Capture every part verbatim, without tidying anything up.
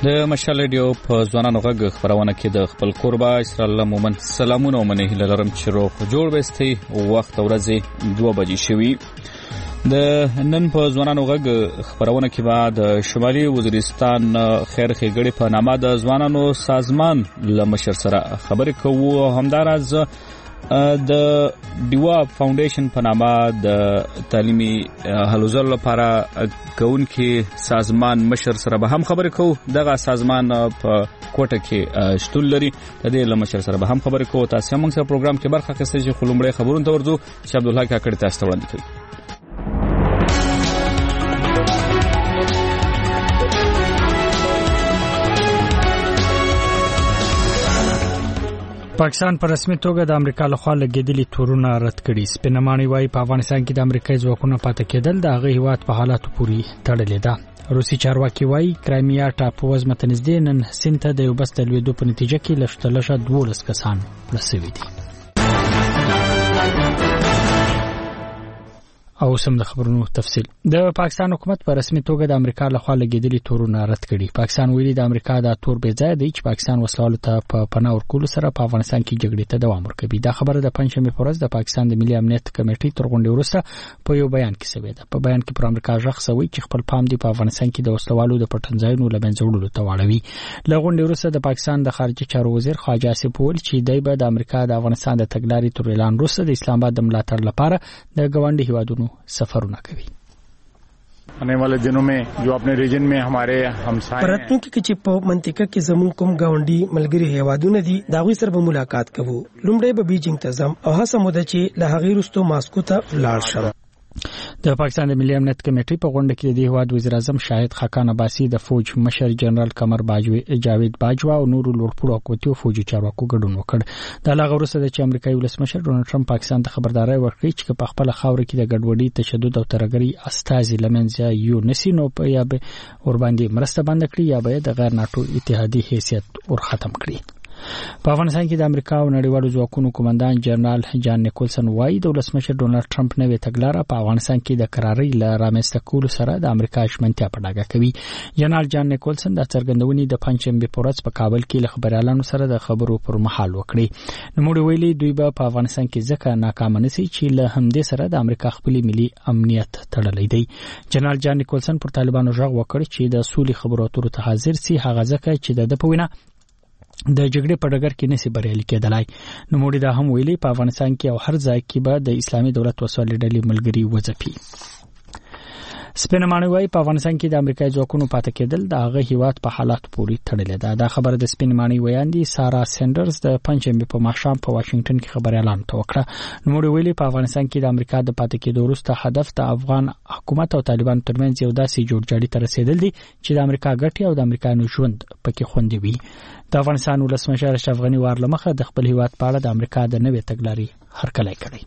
د مشال ریډیو په ځوانانو غږ خبرونه کې د خپل قربا اسرائیل مومن سلامونه ومنه لرم چې روغ جوړ وستي وخت ورځې دوه بجې شوي د نن په ځوانانو غږ خبرونه کې بعد شمالي وزیرستان خیر خېګړې په نامه د ځوانانو سازمان لمشر سره خبرې کوو همدارز د دیوا فاونډیشن په نامه د تعلیمي هلو ځلو لپاره کونکي سازمان مشر سره به هم خبرې کوو دغه سازمان په کوټه کې شتون لري د دې لمشر سره به هم خبرې کوو تاسو موږ سره پروګرام کې برخه اخیستئ چې خلومړی خبرونه ته ورځو چې عبد الله کاکړ تاسو ته وړاندې کوي پاکستان پر رسمي توګه د امریکا لخوا لګیدلي تورونه رد کړي. سپینماني وايي په افغانستان کې د امریکایي ځواکونو پاتې کېدل د هغه هیواد په حالاتو پورې تړلې ده. روسي چارواکي وايي کرایمیا ټاپو وزمه ته نږدې نن سیند ته د یو بس د لوېدو په نتیجه کې لږترلږه دولس کسان مړه شوي دي. او سم د خبرونو تفصیل. د پاکستان حکومت په رسمي توګه د امریکا لخوا لګیدلي تورونه رد کړي. پاکستان ویلي د امریکا د تور بې ځای دی چې پاکستان وسلوالو ته په پناه ورکولو سره په افغانستان کې جګړې ته دوام ورکوي. دا خبره د پنځمې په ورځ د پاکستان د ملي امنیت کمیټې تر غونډې وروسته په یو بیان کې شوې ده. په بیان کې پر امریکا ژغ شوی چې خپل پام دی په افغانستان کې د وسلوالو د پټنځایونو لمنځه وړلو ته واړوي. له غونډې وروسته د پاکستان د خارجه چارو وزیر خواجه آصف وویل چې دی به د امریکا د افغانستان د تګلارې تر اعلان وروسته د اسلام آباد د ملاتړ لپاره د ګاونډي هیوادونو سفرونه आने वाले दिनों में जो अपने रीजन में हमारे हमसाये پرتون کې چې په منطقه کې زمون کوم گاونډي ملګری هیوادونه دي دا غوي سره به ملاقات کوو. لومړی به بیجینګ ته ځم او هڅه مو ده چې له هغې وروسته ماسکو ته لاړ شم. د پاکستان د ملي امنیت کمیټې په غونډه کې د هیواد وزیر اعظم شاهد خاقان عباسي د فوج مشر جنرال قمر باجوي جاوید باجوا او نورو لوړپوړو حکومتي فوجي چارواکو ګډون وکړ. د لاغه وروسته د امریکایي ولسمشر ډونالد ټرمپ پاکستان ته خبرداري ورکړي چې په خپل خاور کې د ګډوډۍ تشدد او ترهګرۍ استازي لمنځه یو نسی نو په یا به ور باندې مرسته بند کړي یا به د غیر ناتو اتحادیې حیثیت ور ختم کړي. په افغانستان کې د امریکا او نړیوالو ځواکونو قومندان جنرال جان نیکولسن وايي د ولسمشر ډونالد ټرمپ نوې تګلاره په افغانستان کې د قرارۍ ل رامنځته کولو سره د امریکا شمنتیا په ډاګه کوي. جنرال جان نیکولسن د څرګندونې د پنځمې په ورځ په کابل کې له خبريالانو سره د خبرو پر مهال وکړي. نوموړي ویلي دوی به په افغانستان کې ځکه ناکام نشي چې له همدې سره د امریکا خپل ملي امنیت تړلی دی. جنرال جان نیکولسن پر طالبانو ژغ وکړ چې د سولې خبرو اترو ته حاضر سي هغه ځکه چې د په وینا د جګړې په ډګر کې نسی بریالي کېدلای. نو موږ دا هم ویلي په افغانستان کې او هر ځای کې به د اسلامي دولت وسوالې ډلې ملګری وځپي. سپینماني وايي په افغانستان کې د امریکایي ځواکونو پاتې کېدل د هغه هیواد په حالات پورې تړلې ده. دا خبره د سپینماني ویاندې سارا سندرز د پنځمې په ماښام په واشنگټن کې خبري اعلان وکړ. نو موږ ویلي په افغانستان کې د امریکا د پاتې کېدو وروسته هدف د افغان حکومت او طالبان ترمنځ یو داسې جوړجاړي ته رسیدل دي چې د امریکا ګټې او د امریکایانو ژوند پکې خوندي وي. د افغانستان ولسمشر اشرف غنی وارلمخه د خپل هیواد په اړه د امریکا د نوې تګلارې هرکلی کړی.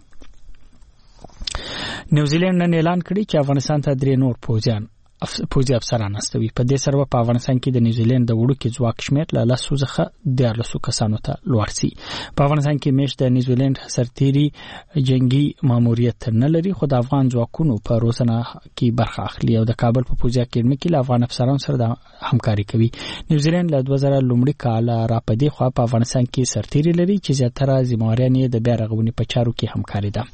نیوزیلند نن اعلان کړی چې افغانستان ته درې نور پوځیان پوځي افسران استوي. په دې سره په افغانستان کې د نیوزیلند د وړو کې ځواک شمیر له لاسو څخه د لاسو کسانو ته لوړ شي. په افغانستان کې مېش د نیوزیلند سرتيري جنگي ماموریت نه لري خو د افغان ځواکونو په روزنه کې برخه اخلي او د کابل په پوځي اکیډمي کې له افغان افسرانو سره د همکاري کوي. نیوزیلند له دوه زره لومړي کال را پدې خو په افغانستان کې سرتيري لري چې زیاتره ذمہواران یې د بیا رغونې په چارو کې همکاري ده.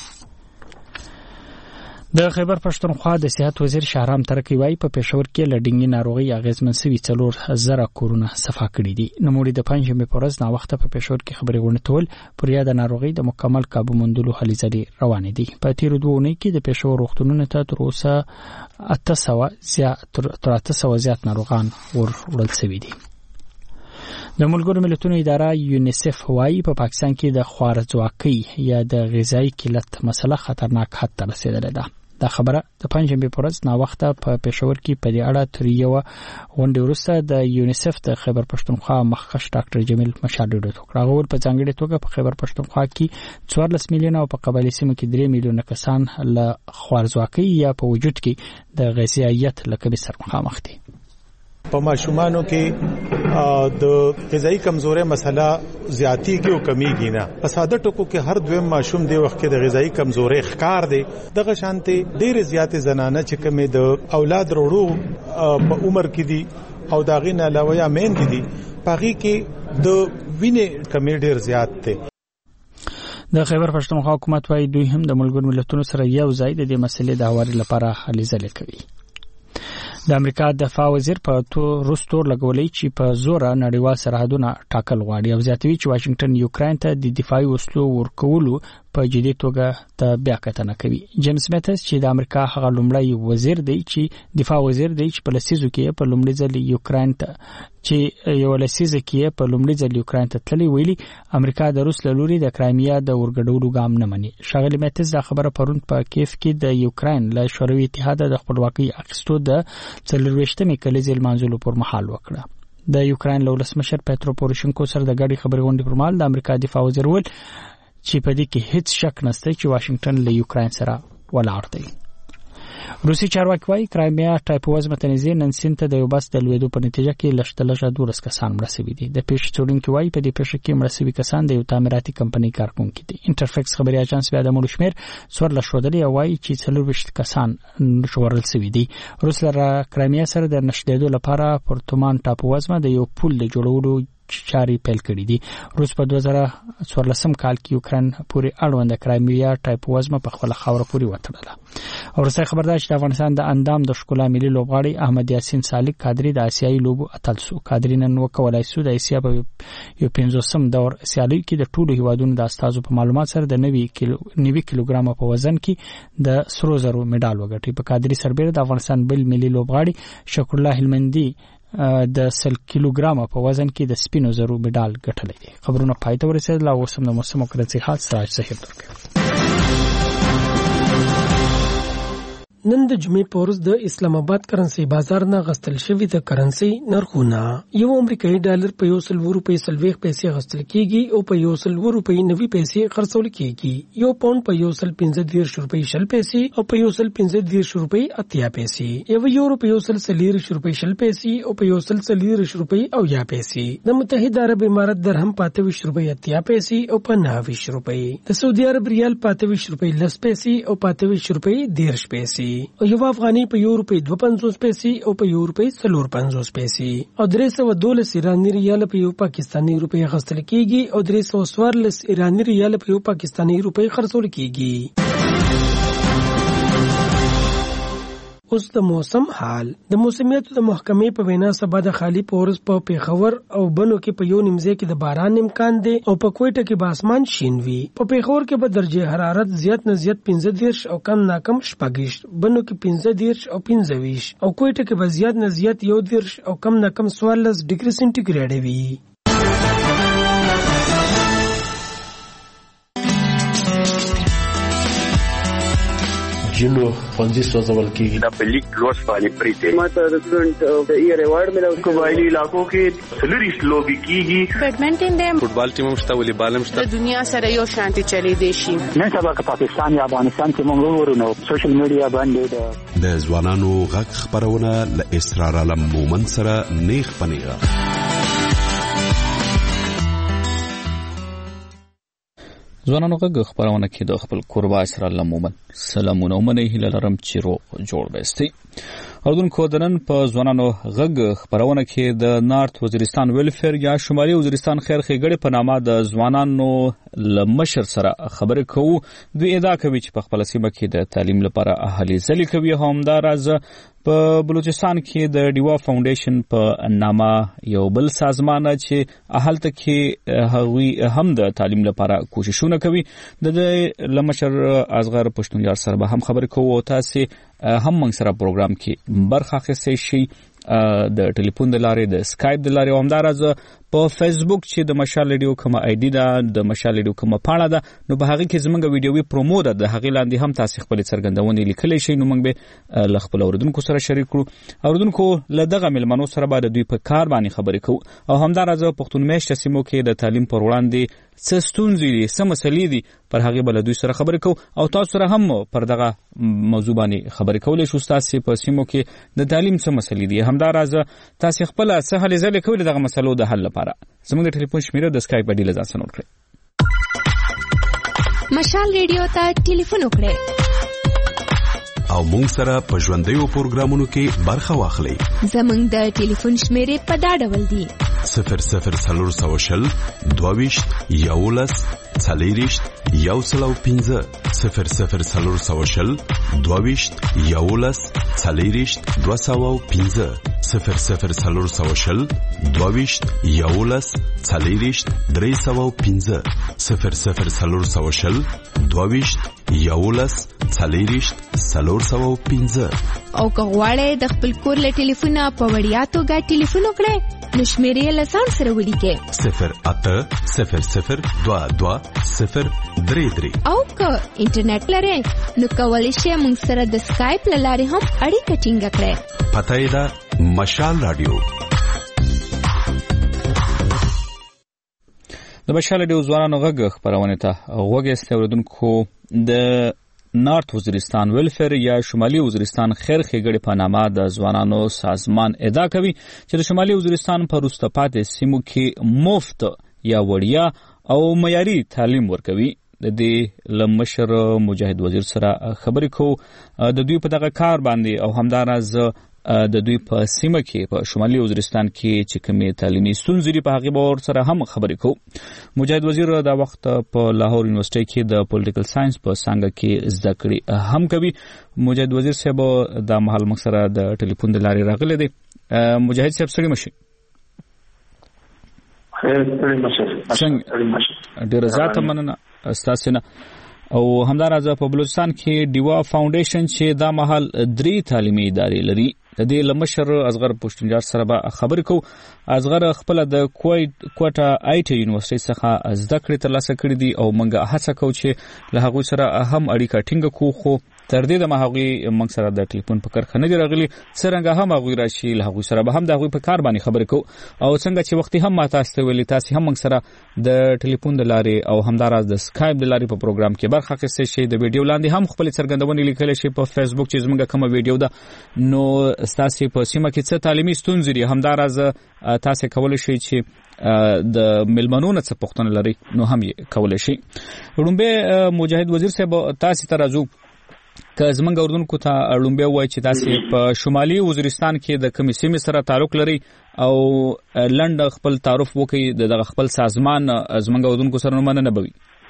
د خیبر پښتونخوا د صحت وزیر شهرام ترکی وايي په پېښور کې لډینګي ناروغي اغیزمن سوي څلور زره کورونه صفا کړي دي. نوموړي د پنځمې په ورځ نا وخت په پېښور کې خبري ورنټول پر یاد ناروغي د مکمل قابو موندلو هلې ځلې روانې دي. په تیر دوه اونۍ کې د پېښور روغتونونو ته تر اوسه اته سوه زیات تر اته سوه زیات ناروغان ورول شوي دي. د ملګرو ملتونو اداره یونیسف وايي په پاکستان کې د خوارځواکۍ یا د غذایی قلت مسله خطرناک حد ته رسیدلې ده. دا خبره د پنځمې په ورځ نا وخت په پېښور کې په دې اړه تر یو غونډې وروسته د یونیسف د خیبر پښتونخوا مخکښ ډاکټر جمیل مشال ډوډ وکړ. هغه ول په ځانګړي توګه په خیبر پښتونخوا کې څوارلس میلیونه او په قبایلی سیمو کې درې میلیونه کسان له خوارځواکۍ یا په وجود کې د غذایت لکه سره مخامخ دي. په ماشومانو کې د غذایی کمزوري مسله زیاتی کې او کمیږي نه. په ساده ټکو کې هر دویم ماشوم دی وخت کې د غذایی کمزوري ښکار دی. دغه شانتي ډېر زیات زنانه چې کومه د اولاد وروړو په عمر کې دي او دا غي نه علاوه یا مین دي پاغي کې د وینې کمی ډیر زیات دی. د خیبر پښتونخوا حکومت وايي دوی هم د ملګرو ملتونو سره یو ځای د دې مسلې د هواري لپاره هلې ځلې کوي. د امریکا دفاع وزیر په تو روستور لګولې چې په زور نړیوال سرحدونه ټاکل غواړي او زیاتوي چې واشنگټن یوکرين ته د دفاعي وسلو ورکولو په جدي توګه ته بیا کتنه کوي. جیمز میتس چې د امریکا هغه لومړی وزیر دی چې دفاع وزیر دی چې په لسیزو کې په لومړي ځل یوکرين ته چې یو لسیزه کې په لومړي ځل یوکرين ته تللی ویلي امریکا د روس له لوري د کرایمیا د ورګډولو ګام نه مني. شاغلی میتس دا خبره پرون په کیف کې د یوکرين له شوروي اتحاد د خپلواکۍ اخیستو د څلورویشتمې کلیزې لمانځلو پر مهال وکړه. د یوکرين له ولسمشر پیترو پوروشنکو سره د غړي خبرې غونډې پر مهال د امریکا دفاع وزیر ول چې په دې کې هیڅ شک نشته چې واشنگټن له یوکرين سره ولاړ دی. روسي چارواکي وايي کرایمیا ټایپوز متنیزې نن سین ته د یو بس د لویدو په نتیجه کې لشتلشه دولس کسان مړه شوي دي. د پیښې څېړونکي وايي په دې پیښه کې مړه شوي کسان د یو تعمیراتي کمپنۍ کارکونکي دي. انټرفیکس خبري اژانس بیا د مړو شمېر څوارلس ښودلی او وايي چې څلورویشت کسان ژغورل شوي دي. روس له کرایمیا سره د نښلېدو لپاره پورتومان ټاپووزمه د یو پل د جوړولو چاري پیل کړې دي. روس په دوه زره څوارلسم کال کې یوکرين پورې اړوند کرایمیا ټایپووزمه په خپل خاور پورې وتړله. او رسای خبردار چې د افغانستان د اندام د ښکلا ملي لوبغاړي احمد یاسین سالک کادری د آسیایي لوبو اتل سو. کادری نن وکولای سو د اسیا په یو پنځوسم دور سیالي کې د ټولو هیوادونو د استادو په معلومات سره د نوي کیلو نوي کیلوګرام په وزن کې د سرو زرو میډال وګټي. په کادری سربېره د افغانستان بل ملي لوبغاړي شکر الله هلمندي د سل کیلوګرام په وزن کې د سپینو زرو میډال ګټلی دی. خبرونه پای ته ورسېدل او اوس هم د موسم او کرنسي حال سراج صاحب درکوي. نن د جمعې په ورځ د اسلام آباد کرنسي بازار نه غستل شوی د کرنسي نرخونه یو امریکایي ډالر په یو سل روپۍ سلويخ پیسې غستل کیږي او په یو سل روپۍ نوي پیسې خرڅول کیږي. یو پاوند په یو سل پنځه دیرش روپۍ شل پیسې او په یو سل پنځه دیرش روپۍ اتیا پیسې. یو یورو په یو سل څلوېښت روپۍ شل پیسې او په یو سل څلوېښت روپۍ اویا پیسې. د متحده عرب امارات درهم په اته ویشت روپۍ اتیا پیسې او په نهه ویشت روپۍ. د سعودي عرب ریال په اته ویشت روپۍ لس پیسې او په اته ویشت روپۍ دیرش پیسې. او یو افغاني په یو روپۍ دوه پنځوس پیسې او په یو روپۍ څلور پنځوس پیسې. او درې سوه دولس ایراني ریال په یو پاکستاني روپۍ غستل کیږي او درې سوه څوارلس ایراني ریال په یو پاکستاني روپۍ خرڅول کیږي. اوس د موسم حال. د موسمیاتو د محکمې په وینا سبا د خالی پورز په پیښور او بنو کې په یو نیمځای کې د باران امکان دی او په کوټه کې به اسمان شین وي. په پیښور کې به درجه حرارت زیات نه زیات پنځه دیرش او کم نه کم شپږ، بنو کې پنځه دیرش او پنځه ویشت او کوټه کې به زیات نه زیات یو دیرش او کم نه کم څوارلس ډیګري سنټیګریډ وي. جنو ښوونځي سوځول کېږي. د پبلک روز باندې پریته ماته د سټوډنټ د ایئر ایوارډ ملو. قبایلی علاقو کې سلریش لوبي کیږي. بیډمنټن دی، فوټبال ټیم مشته، والیبال مشته. د دنیا سره یو شانتي چلی دی شي. نن سبا که پاکستان یا افغانستان کې موږ ورونو سوشل میډیا باندې د ځوانانو غږ خبرونه ل اسرار علم مومن سره نیخ پنیغه. ځوانانو غږ خبرونه کې د خپل قربا اسرار علم مومن سلامونه ومنه هیله لرم چې روغ جوړ بستي. اردوونکو د نن په ځوانانو غږ خبرونه کې د نارت وزیرستان ویلفیر یا شمالي وزیرستان خیر ښېګړې په نامه د ځوانانو له مشر سره خبرې کوو. دوی ادعا کوي چې په خپله سیمه کې د تعلیم لپاره هلې ځلې کوي. همداراز په بلوچستان کې د ډیوا فاونډیشن په نامه یو بل سازمان چې هلته کې هغوی هم د تعلیم لپاره کوششونه کوي. د دې له مشر اصغر پښتون یار سره به هم خبرې کوو او تاسې هم موږ سره پروګرام کې برخه اخیستی شئ د ټلیفون د لارې، د سکایپ د لارې او همداراز په فیسبوک چې د مشال ریډیو کومه آی ډي ده، د مشال ریډیو کومه پاڼه ده، نو په هغې کې زموږ ویډیوي پرومو ده، د هغې لاندې هم تاسې خپلې څرګندونې لیکلی شئ. نو موږ به له خپلو اورېدونکو سره شریک کړو. اورېدونکو له دغه مېلمنو سره به د دوی په کار باندې خبرې کوو او همداراز پښتون میشته سیمو کې د تعلیم پر وړاندې څه ستونزې دي، څه مسلې دي، پر هغې به له دوی سره خبرې کوو او تاسو سره هم پر دغه موضوع باندې خبرې کولی شو. ستاسې په سیمو کې د تعلیم څه مسلې دي، همداراز تاسې خپله څه هلې ځلې کوئ د دغه مسلو د حل لپاره. زموږ د ټلیفون شمیره د سکایپ آی ډي له ځان سره نوټ کړئ. مشال ریډیو ته ټلیفون وکړئ او مونږ سره په ژوندیو پروګرامونو کې برخه واخلئ. زمونږ د ټلیفون شمیرې په دا ډول دي: صفر صفر څلور سوه شل دوهویشت یولس څلېرویشت یو سل او پنځه صفر صفر څلور سوه شل دوهویشت یولس څلېرویشت دوه سوه او پنځه صفر صفر څلور سوه شل دوهویشت یولس څلېرویشت درې سوه او پنځه صفر صفر څلور سوه شل دوهویشت یولس څلېرویشت څلور سوه او پنځه. او که غواړئ د خپل کور له ټلیفونه په وړیا توګه ټلیفون وکړئ نو شمیرې له ځان سره ولیکئ: صفر اته صفر صفر دوه دوه صفر درې درې. او که انټرنیټ لرئ نو کولی شئ موږ سره د سکایپ له لارې هم اړیکه ټینګه کړئ. پته یې ده مشال رادیو. د مشال رادیو ځوانانو غږ خپرونې ته غوږ ایستی اورېدونکو، د نارت وزیرستان ویلفیر یا شمالي وزیرستان خیر ښېګړې په نامه د ځوانانو سازمان ادعا کوي چې د شمالي وزیرستان په وروسته پاتې سیمو کې مفت یا وړیا او معیاري تعلیم ورکوي. د دې له مشر مجاهد وزیر سره خبرې کوو د دوی په دغه کار باندې او همداراز د دوی په سیمه کې په شمالي وزیرستان کې چې کومې تعلیمي ستونزې دي په هغې به ورسره هم خبرې کوو. مجاهد وزیر دا وخت په لاهور یونیورسټۍ کې د پولیټیکل ساينس په څانګه کې زده کړې هم کوي. مجاهد وزیر صاحب دا مهال موږ سره د ټلیفون د لارې راغلی دی. مجاهد صاحب ستړي مشئ. ډېره زیاته مننه ستاسې نه. او همداراز په بلوچستان کې ډیوا فاونډیشن چې دا مهال درې تعلیمي ادارې لري، د دې له مشر اصغر پښتونجار سره به خبرې کوو. اصغر خپله د کوټه آی ټي یونیورسټۍ څخه زده کړې ترلاسه کړې دي او موږ هڅه کوو چې له هغوی سره هم اړیکه ټینګه کړو، خو تر دې دمه هغوی موږ سره د ټلیفون په کرښه نه دي راغلي. څرنګه هم هغوی راشي له هغوی سره به هم د هغوی په کار باندې خبرې کوو. او څنګه چې وختي هم ما تاسو ته ویلي تاسې هم موږ سره د ټلیفون د لارې او همداراز د سکایپ د لارې په پروګرام کې برخه اخیستی شئ. د ویډیو لاندې هم خپلې څرګندونې لیکلی شئ په فیسبوک چې زموږ کومه ویډیو ده. نو ستاسې په سیمه کې څه تعلیمي ستونزې دي همداراز تاسې کولی شئ چې د مېلمنو نه څه پوښتنه لرئ نو هم یې کولی شئ. لومبی مجاهد وزیر صاحب تاسې ته راځو. که زموږ اورېدونکو ته لومبی ووایي چې تاسې په شمالي وزیرستان کې د کومې سیمې سره تعلق لرئ او لنډ خپل تعارف وکړئ د دغه خپل سازمان زموږ اورېدونکو سره نو مننه به وي.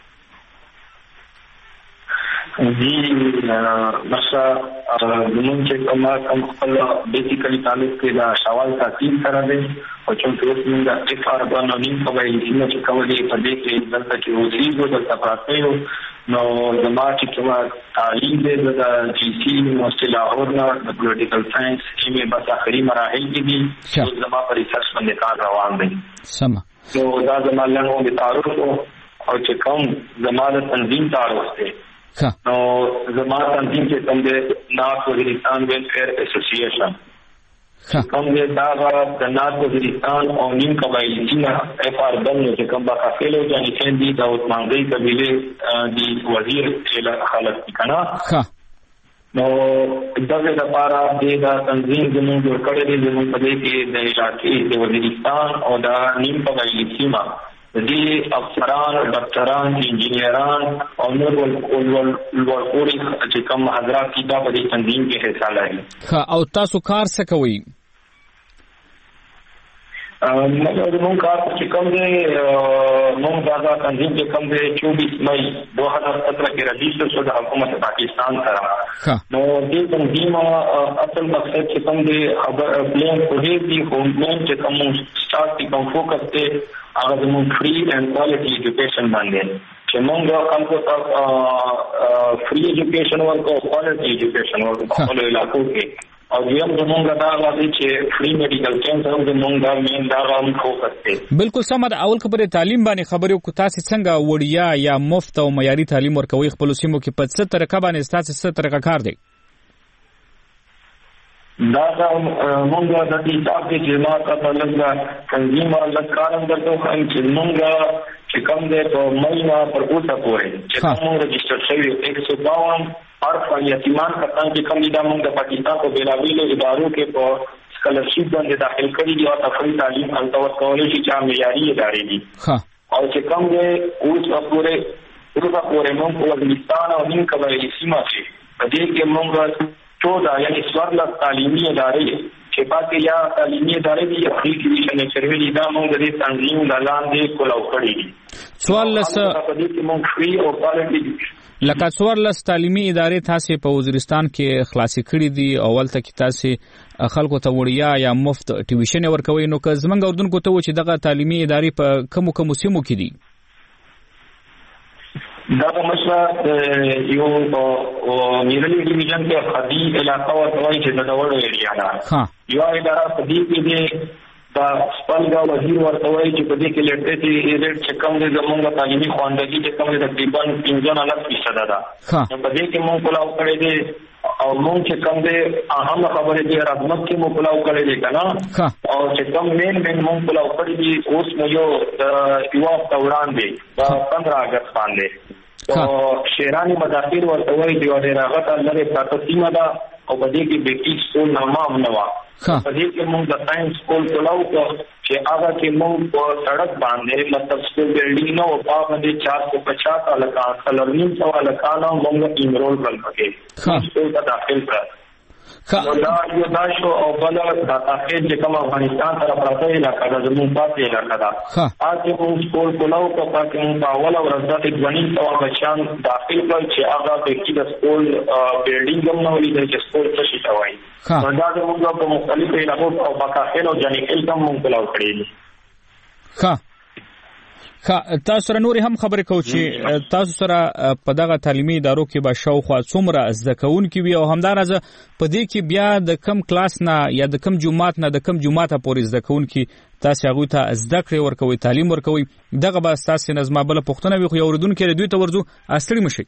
جی نقشه زمونږ چې کومه کوم خپل بیسیکلی تعلق کې دا شوال تحصیل سره دی او چې اوس موږ د اف آر باندې نیم کوي چې کولې په دې کې دلته کې اوسېږو دلته پراته یو. نو زما چې کومه تعلیم دی د جي سي یونیورسټۍ لاهور نه د پولیټیکل ساينس چې مې بس آخري مراحل کې دي، زما په ریسرچ باندې کار روان دی. سمه. نو دا زما لنډ تعارف او چې کوم زما د تنظیم تعارف دی. نو زما تنظیم چې کوم دی نارت وزیرستان ویلفیر ایسوسییشن کوم دی دا د نارت وزیرستان او نیم قبایلي سیمه اف آر بل چې کوم باقافلو جانشین دي د عثمانګۍ قبیلې دی وزیر خلک دي که نه. نو دغه لپاره دې دا تنظیم زموږ جوړ کړی دی. زموږ په دې کې د علاقې د وزیرستان او د نیم قبایلي سیمه دي افسران، ډاکټران، انجینیران او نور لوړپوړي چې کوم حضرات دي دا په دې تنظیم کې حصہ لري. او تاسو کار څه کوئ؟ موږ کار چې کوم دی موږ دا تنظیم چې کوم دی چوبیس مئی دو ہزار سترہ کې رجسٹر شو د حکومت پاکستان سره. نو دې تنظیم اصل مقصد چې کوم دی پلان کوي دی هوم پلان چې کوم سٹارټ کی کوم فوکس دی هغه زموږ فری اینڈ کوالټي ایجوکیشن باندې چې موږ خلکو ته فری ایجوکیشن ورکو، کوالټي ایجوکیشن ورکو په خپلو علاقو کې. او یم زمونږ دا راځي چې فری میډیکل کیمپ هم زمونږ دا مین دا هم فوکس دی. بالکل سمه ده. اول خبرې تعلیم باندې خبرې وکړو. تاسې څنګه وړیا یا مفت او معیاري تعلیم ورکوئ خپلو سیمو کې؟ په څه طریقه باندې ستاسې څه طریقه کار دی؟ دا دا موږ د دې حساب کې چې ما ته لږ تنظیم او لږ کارم درته وښیم چې موږ چې کوم دی په مئی نه پر اوسه پورې چې کوم رجسټر شوي ایک سو باون هر یتیمان کسان چې کوم دي دا موږ د پاکستان په بېلابېلو ادارو کې په سکالرشپ باندې داخل کړي دي او تفریح تعلیم هلته ورکولی شي چې معیاري ادارې دي. او چې کوم دی اوس پورې اوسه پورې موږ په وزیرستان او نیم قبایلي سیمه کې په په دې کې موږ چودہ یعنی څوارلس تعلیمي ادارې چې پاتې یا تعلیمي ادارې دي یا فری کمیشن چروي دا موږ د تنظیم د لاندې کولاو کړی دي. څوارلس په دې کې موږ فری او کوالټي لکه څوارلس تعلیمي ادارې تاسو په وزیرستان کې خلاص کړي دي. اول ته کې تاسو خلکو ته وړیا یا مفت ټیویشن ورکوي، نو که زمونږ اردوونکو ته و چې دغه تعلیمي ادارې په کومو کومو سیمو کې دي؟ دا په مثلا یو میرلی ډیویژن کې خدي علاقه ورته چې د ډول ایریا ده. یو اداره په دې کې دي دا خپلګا وزیر ورته وایي چې په دې کې لټې ریټ چې کوم دي زموږ تعلیمي خواندګي چې کوم دي تقریبا پنځه نه فیصد ده. په دې کې موږ کولاو کړی دي او موږ چې کوم دي اهم خبرې دي راتلونکي کې موږ کولاو کړی دي کنه او چې کوم مین مین موږ کولاو کړی دي اوس مو یو یو هفته وړاندې د پندرہ اگست باندې او شیرانی مداخل ورته وایي چې ډېر هغه لري پراته سیمه ده او په دې کې بیٹی سکول نامه هم نه و. په دې کې موږ د ساينس سکول کولاو چې هغه کې موږ په سړک باندې مطلب سکول بلډینګ نو په باندې چار سو پچاس الکا کلرنین سو الکا نو موږ انرول کړل پکې سکول ته داخل کړ. نو دا یو دا شو او بل د تاخیر چې کوم افغانستان سره پراته علاقه ده زموږ پاتې علاقه ده. هغه موږ سکول کولاو په پاتې موږ اول ورځ د ځواني او بچان داخل کړل چې هغه د د سکول بلډینګ هم نو لیدل چې سکول څه شي توای. نو دا موږ په مختلفو علاقو او پاکستان او جنیکل هم موږ کولاو کړی. ښه ښه تاسو سره نور هم خبرې کوو چې تاسو سره په دغه تعلیمي ادارو کې به شاوخوا څومره زده کوونکي وي او همدارنګه په دې کې بیا د کم کلاس نه یا د کم جماعت نه د کم جماعته پورې زده کوونکي تاسو هغوی ته زده کړې ورکوي، تعلیم ورکوي. دغه به ستاسو نظمه بله پوښتنه وي خو یو اورېدونکی دوی ته ورځو ستړي مه شئ.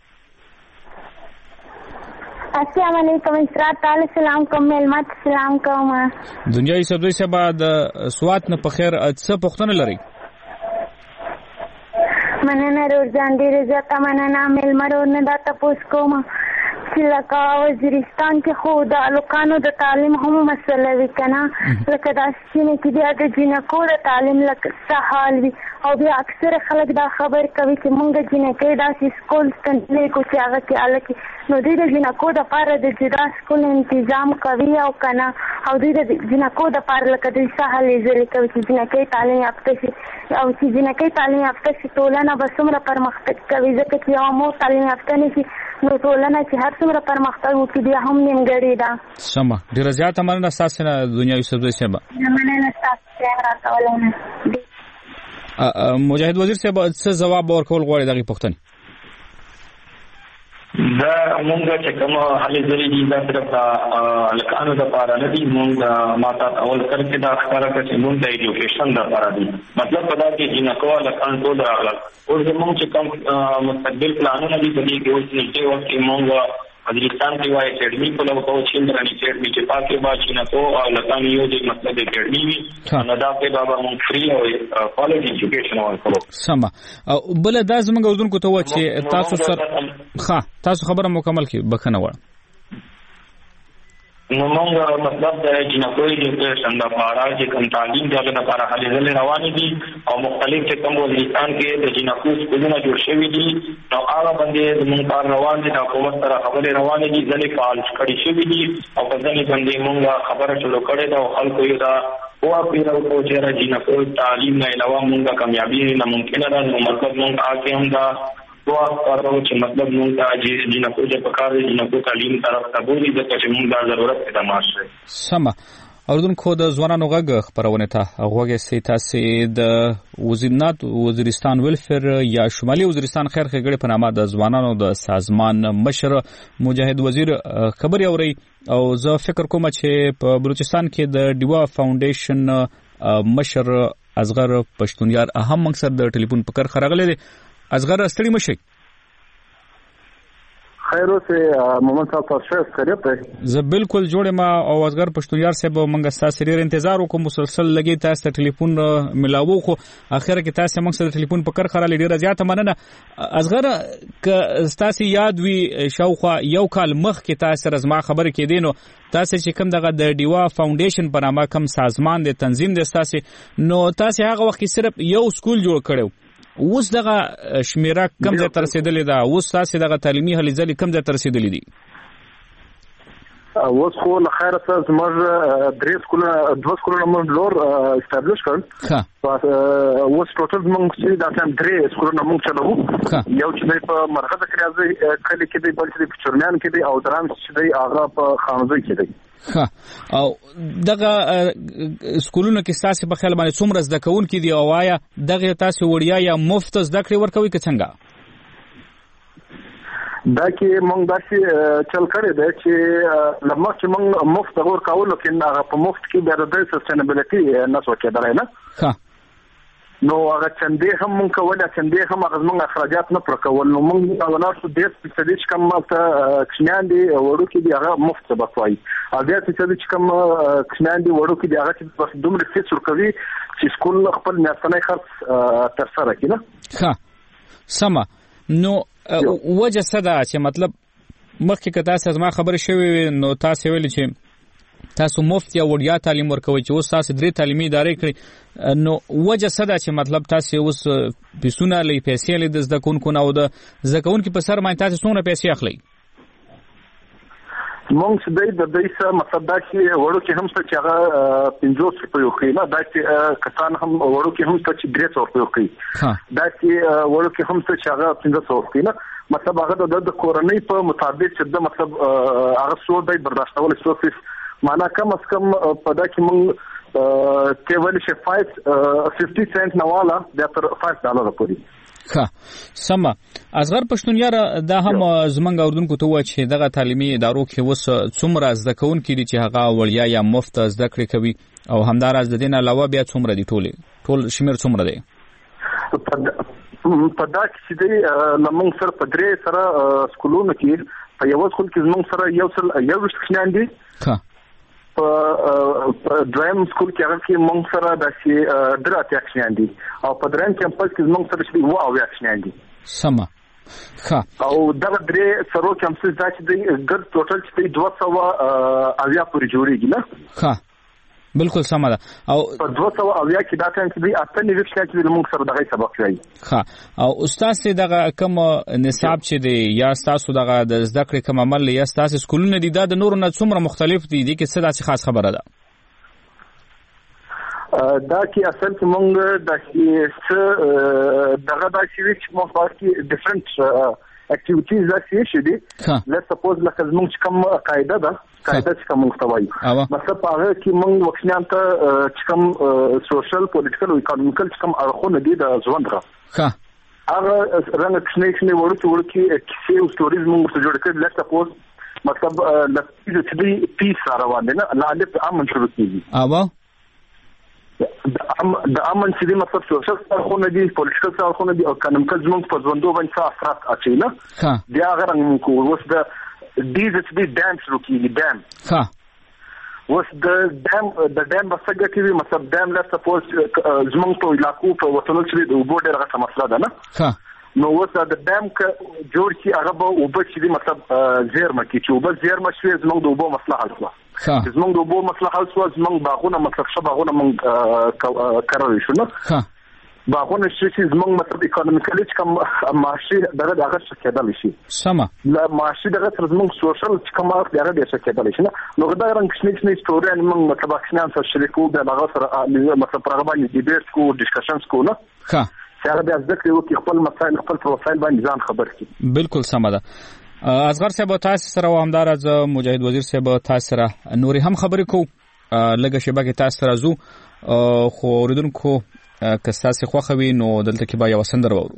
السلام علیکم اسرات تعالی سلام کوم ملمت سلام کوم. دنیا یې سبدوی سبا د سوات نه په خیر څه پوښتنه لري؟ مننه روزان ډېره زیاته مننه مېلمه نه دا تپوس کوم چې لکه وزیرستان کې خو د هلکانو د تعلیم هم مسله وي که نه، لکه داسې سیمې کې بیا د جینکو د تعلیم لکه څه حال وي او بیا اکثره خلک دا خبر کوي چې مونږ جینکۍ داسې سکول ستنلی کړو چې هغه کې هلکې نو دوی د جینکو دپاره د جدا سکول انتظام کوي او که نه او دوی د جینکو دپاره لکه دوی څه هلې ځلې کوي چې جینکۍ تعلیم یافته شي او چې جینکۍ تعلیم یافته شي ټولنه به څومره پرمختګ کوي ځکه چې یوه مور تعلیم یافته نه شي نو ټولنه چې هر څومره پرمختګ وکړي بیا هم نیمګړې ده. سمه ډېره زیاته مننه ستاسو نه دنیا یوسفزۍ صاحبه. مننه ستاسو صاحب راکولی نه. مجاهد وزیر صاحب څه ځواب به ورکول غواړي دغې پوښتنې؟ دا مونږ چې کوم هلې ځلې دي دا صرف د هلکانو دپاره نه دي. مونږ ما ته اول سر کې دا ښکاره کړه چې مونږ د ایډوکیشن دپاره دي. مطلب په دا کې جینکو هلکان ټول راغلل. اوس زمونږ چې کوم مستقبل پلانونه دي په دې کې اوس نږدې وخت کې مونږ وزیرستان کې وایي اکیډمي کولاو کوو چلډرن اکیډمي چې پاکې با جینکو او هلکان یو د مطلب اکیډمي وي نو دا کې به به مونږ فری او کالج ایجوکیشن ورکوو. سمه بله دا زموږ اورېدونکو ته ووایه چې تاسو سره ښه تاسو خبره مکمل کړئ بښنه غواړم. نو موږ مطلب د جینکو ایجوکیشن دپاره چې کوم تعلیم د هغې دپاره هلې ځلې روانې دي او مختلف چې کوم وزیرستان کې د جینکو سکولونه جوړ شوي دي نو هغه باندې زموږ کار روان دي. د حکومت سره خبرې روانې دي، ځلې فعال کړي شوي دي او په ځلې باندې موږ خبره شروع کړې ده او خلکو یې دا پوهه پیدا وکړو چې را جینکو تعلیم نه علاوه موږ کامیابي ناممکنه ده. نو مطلب موږ هغې هم دا دعا کارو چې مطلب مونږ ته جینکو چې پکار دي جینکو تعلیم طرف ته بولي ځکه چې مونږ دا ضرورت پیدا ماشه. سمه اردوونکو د ځوانانو غږ خپرونې ته غوږ یې تاسې د وزیرنات وزیرستان ویلفیر یا شمالي وزیرستان خیر ښېګړې په نامه د ځوانانو د سازمان مشر مجاهد وزیر خبرې اورئ او زه فکر کوم چې په بلوچستان کې د ډیوا فاونډیشن مشر اصغر پښتونیار اهم مقصد د ټلیفون په کرخه راغلی دی. اصغر ستړي مه شئ. خیر اوسې محمد صاحب تاسو ښه خیریت دی؟ زه بالکل جوړ یم او اصغر پښتونیار صاحب موږ ستاسې ډېر انتظار وکړو مسلسل لګې تاسو ته ټلیفون ملاوو خو اخره کې تاسو موږ سره ټلیفون په کرخه راغلی ډېره زیاته مننه. اصغر که ستاسې یاد وي شاوخوا یو کال مخکې تاسو سره زما خبرې کېدې نو تاسو چې کوم دغه د ډیوا فاونډیشن په نامه کوم سازمان دی تنظیم دی ستاسې نو تاسو هغه وخت کې صرف یو سکول جوړ کړی اوس دغه شمیره کم ځای تر رسیدلې ده اوس تاسو دغه تعلیمي هلې ځلې کم ځای تر رسیدلې دي اوس خو له خیره څخه زموږ درې سکولونه دوه سکولونه موږ لور استابلیش کړل ښه اوس ټوټل موږ چې دا څنګه درې سکولونه موږ چلو یو چې په مرکزه کې راځي کله کې دی بل چې په چرمیان کې دی او درام چې دی هغه په خانزوی کې دی ښه او دغه سکولونه کې تاسو په خیال باندې څومره زده کوونکي دي او آیا دغه تاسو وړیا یا مفت زده کړې ورکوي که څنګه دا کې مونږ داسې چل کړی دی چې لمه چې مونږ مفت ور کولو کې هغه په مفت کې بیا د سسټینبیلیټي نه څه کېدای نه ښه نو هغه چندې هم مونږ کولای چندې هم هغه مونږ اخراجات نه پر کول نو مونږ اولاد شو د سپیشلیست چې کوم ته کښنان دي وړو کې دی هغه مفت سبق وایي او بیا چې کوم کښنان دي وړو کې دی هغه چې بس دومره فیس ورکوي چې سکول خپل میاشتنی خرڅ تر سره کړي نه ښه سمه نو وجه صدا چې مطلب مخکې که تاسو زما خبره شوې نو تاسو ویل چې تاسو مفت یا وړیا تعلیم ورکوي چې اوس تاسو درې تعلیمي ادارې کړې نو وجه صدا چې مطلب تاسو اوس پیسونه لې پیسې لې د زده کوونکو نه او د زده کوونکو په سر باندې تاسو څومره پیسې اخلي مونږ چې د دې څه مطلب دا چې وړو کې هم څه چې هغه پنځوس روپیو کوي نه دا چې کسان هم وړو کې هم څه چې درې سوه روپیو کوي دا چې وړو کې هم څه چې هغه پنځه سوه کوي نه مطلب هغه د کورنۍ په مطابق چې د مطلب هغه څو دی برداشتول څه معنا کم از کم په دا کې مونږ کې ولې چې پنځه سنت نه والا د تر پنځه ډالر پورې ښه سمه اصغر پښتون یاره دا هم زمونږ اردوونکو ته وایي چې دغه تعلیمي ادارو کې اوس څومره زده کوونکي دي چې هغه وړیا یا مفت زده کړې کوي او همداراز د دې نه علاوه بیا څومره دي ټول ټول شمیر څومره دی په دا کې چې دی لمونږ سره په درې سره سکولونو کې په یو سکول کې زمونږ سره یو سل یو وشتخنان دي ښه په دریم سکول کې هغه کې مونږ سره د شي درات اکشن دي او په دریم کمپس کې مونږ سره شي و او اکشن دي سم ښه او دا درې سرو کمپس دا چې د ګر ټوټل چې دوه سوه اویا پورې جوړیږي نه ښه بالکل سم ده او په دوه سوه اویا کې دا څنګه چې اته نیو چې چې موږ سره دغه سبق وایي ښه او استاد سي دغه کوم نصاب چې دی یا تاسو دغه د زده کړې کوم عمل یا تاسو سکولونه دي دا د نورو نه څومره مختلف دي دي کې څه داسې خاص خبره ده دا کې اصل کې موږ د څه دغه د شي چې موږ باندې ډیفرنٹ اکټیویټیز داسې شي دي لیټس سپوز لکه زموږ کوم قاعده ده قاعده چې کوم مختوي مثلا په هغه کې موږ وښنان ته چې کوم سوشل پولیټیکل او اکونومیکل چې کوم اړخونه دي د ژوند را ښه هغه رنګ کښنې ورته ورته کیسې او سټوریز موږ څه جوړ کړل لیټس سپوز مطلب لکه چې دې پیس روان دي نه لاندې امن شروع کیږي اوبه د امن چې دې مطلب سوشل اړخونه دي پولیټیکل اړخونه دي او اکونومیکل زموږ په ژوندو باندې څه اثرات اچي نه بیا هغه رنګ موږ اوس د دې چې دې ډام شروع کیږي ډام ښه اوس د ډام د ډام بسګه کې مطلب ډام لا سپوز زموږ په علاقو په وطنو کې د اوبو ډېر غټه مسله ده نه ښه نو اوس د ډام ک جوړ شي هغه به اوبه چې مطلب زیرمه کې چې اوبه زیرمه شي زموږ د اوبو مسله حل شوه زموږ د اوبو مسله حل شوه زموږ باغونه مطلب څه باغونه موږ کارول شو نه باغونه چې زموږ مطلب اکونومیکلی چې کوم معاشي دغه دغه څه کېدل شي سمه لا معاشي دغه تر زموږ سوشل چې کوم دغه دغه څه کېدل شي نو دا رنګ کښنې کښنې ستوري ان موږ مطلب اکشنان سره شریکو د هغه سره مطلب پروګرام ډیبیټ کو ډسکشنز کو نه ښه هغه د ذکر یو کې خپل مسائل خپل پروفایل باندې ځان خبر کړي بالکل سم ده اصغر صاحب تاسو سره و همدارز مجاهد وزیر صاحب تاسو سره نوري هم خبرې کو لګه شبکه تاسو سره زو خو اوریدونکو که تاسو خوښوي نو دلته کې به یو سندره وورو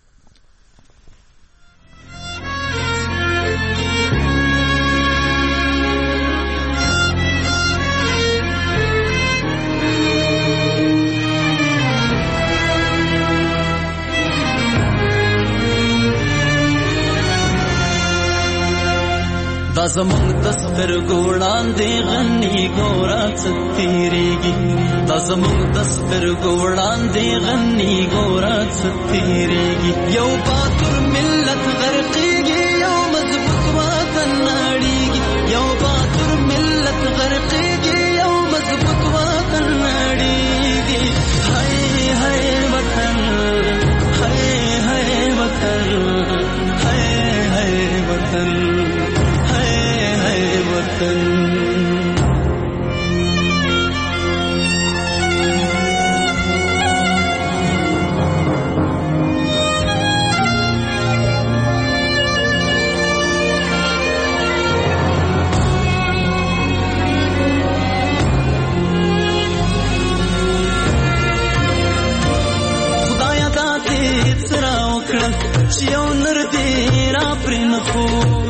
دا زمونږ د سترګو وړاندې غني ګوره څه تېرېږي دا زمونږ د سترګو وړاندې غني ګوره څه تېرېږي یو باتور ملت غرقېږي یو مضبوط وطن نړېږي یو باتور ملت غرقېږي یو مضبوط وطن نړېږي هی هی وطن چې یو نر دې را پرې نه خو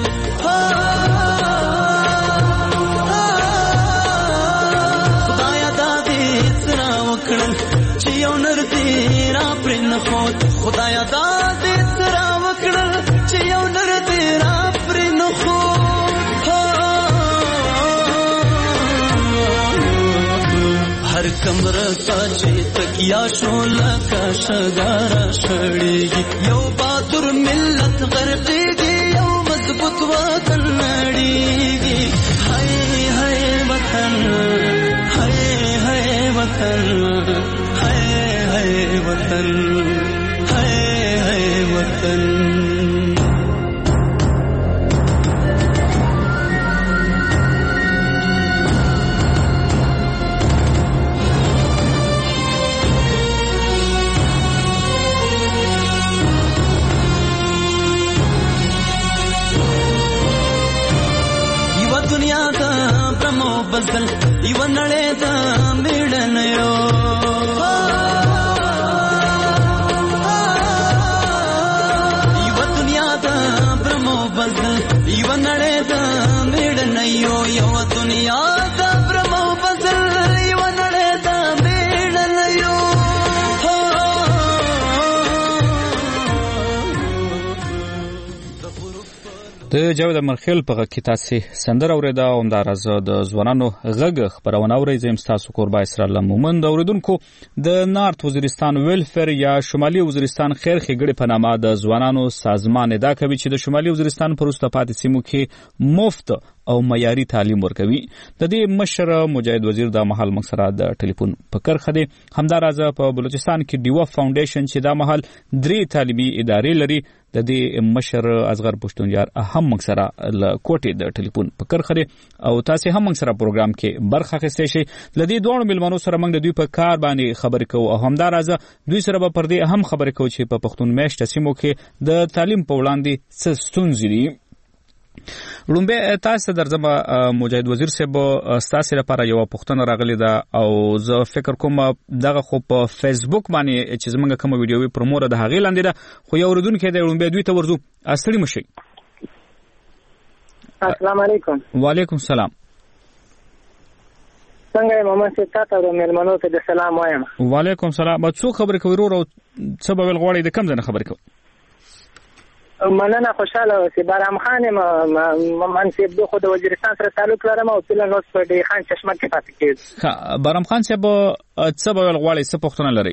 خدایا دا دې سره وکړل چې یو نر دې را پرې نه خو خدایا دا دې سره وکړل چې یو نر دې را پرې نه خو هر کمره تا چې تکیا شو لکه شګاره شړېږي یو باتور ملت غرقېږي یو مضبوط وطن نړېږي هاي هاي وطن هاي هاي وطن هاي هاي وطن هاي هاي وطن بزل یو نړۍ د میړنیو یو دنیا د برمو بزل یو نړۍ د میړنیو یو دنیا د برمو بزل یو نړۍ د میړنیو د جاوید مرخیل په کې تاسو سندر اوریدا او انداز د ځوانانو غږ خبرونه اوري زم تاسو قربا اسرائیل مومند اوریدونکو د نارت وزیرستان ویلفیر یا شمالي وزیرستان خیر خګړې په نامه د ځوانانو سازمان ادعا کوي چې د شمالي وزیرستان پر وروسته پاتې سیمو کې مفت او معیاري تعلیم ورکوي د دې مشر مجاهد وزیر د محل مقصره د ټلیفون په کرخه دي همدارازه په بلوچستان کې دیوا فاونډیشن چې د محل درې تعلیمي ادارې لري د دې مشر اصغر پښتونجار اهم مقصره ل کوټې د ټلیفون په کرخه دي او تاسو هم مقصره پروګرام کې برخه اخیستئ شئ د دې دوه ملمنو سره موږ د دوی په کار باندې خبرې کوو او همدارازه دوی سره به پر دې اهم خبرې کوو چې په پښتون میشت سیمو کې د تعلیم په وړاندې څه ستونزې دي لومبه تاسو درځم مجاهد وزیر صاحب تاسو لپاره یو پښتنه راغلی دا او زه فکر کوم دغه خو په فیسبوک باندې چې زمونږ کوم ویډیو پروموره د هغې لاندې ده خو یو ردون کې د لومبه دوی ته ورځو اصلي مشي السلام علیکم وعلیکم السلام څنګه محمد صاحب تاسو د مېلمنو ته د سلام وایم وعلیکم السلام څو خبرې کوي ورو څه به غواړي د کم ځنه خبرې کوي مننه خوشاله اوسئ بارام خان من صاحب د خو د وزیرستان سره تعلق لرم او تل نو په دې خان چشمه کې پاتې کېږم ها بارام خان صاحب څه به غواړي څه پوښتنه لري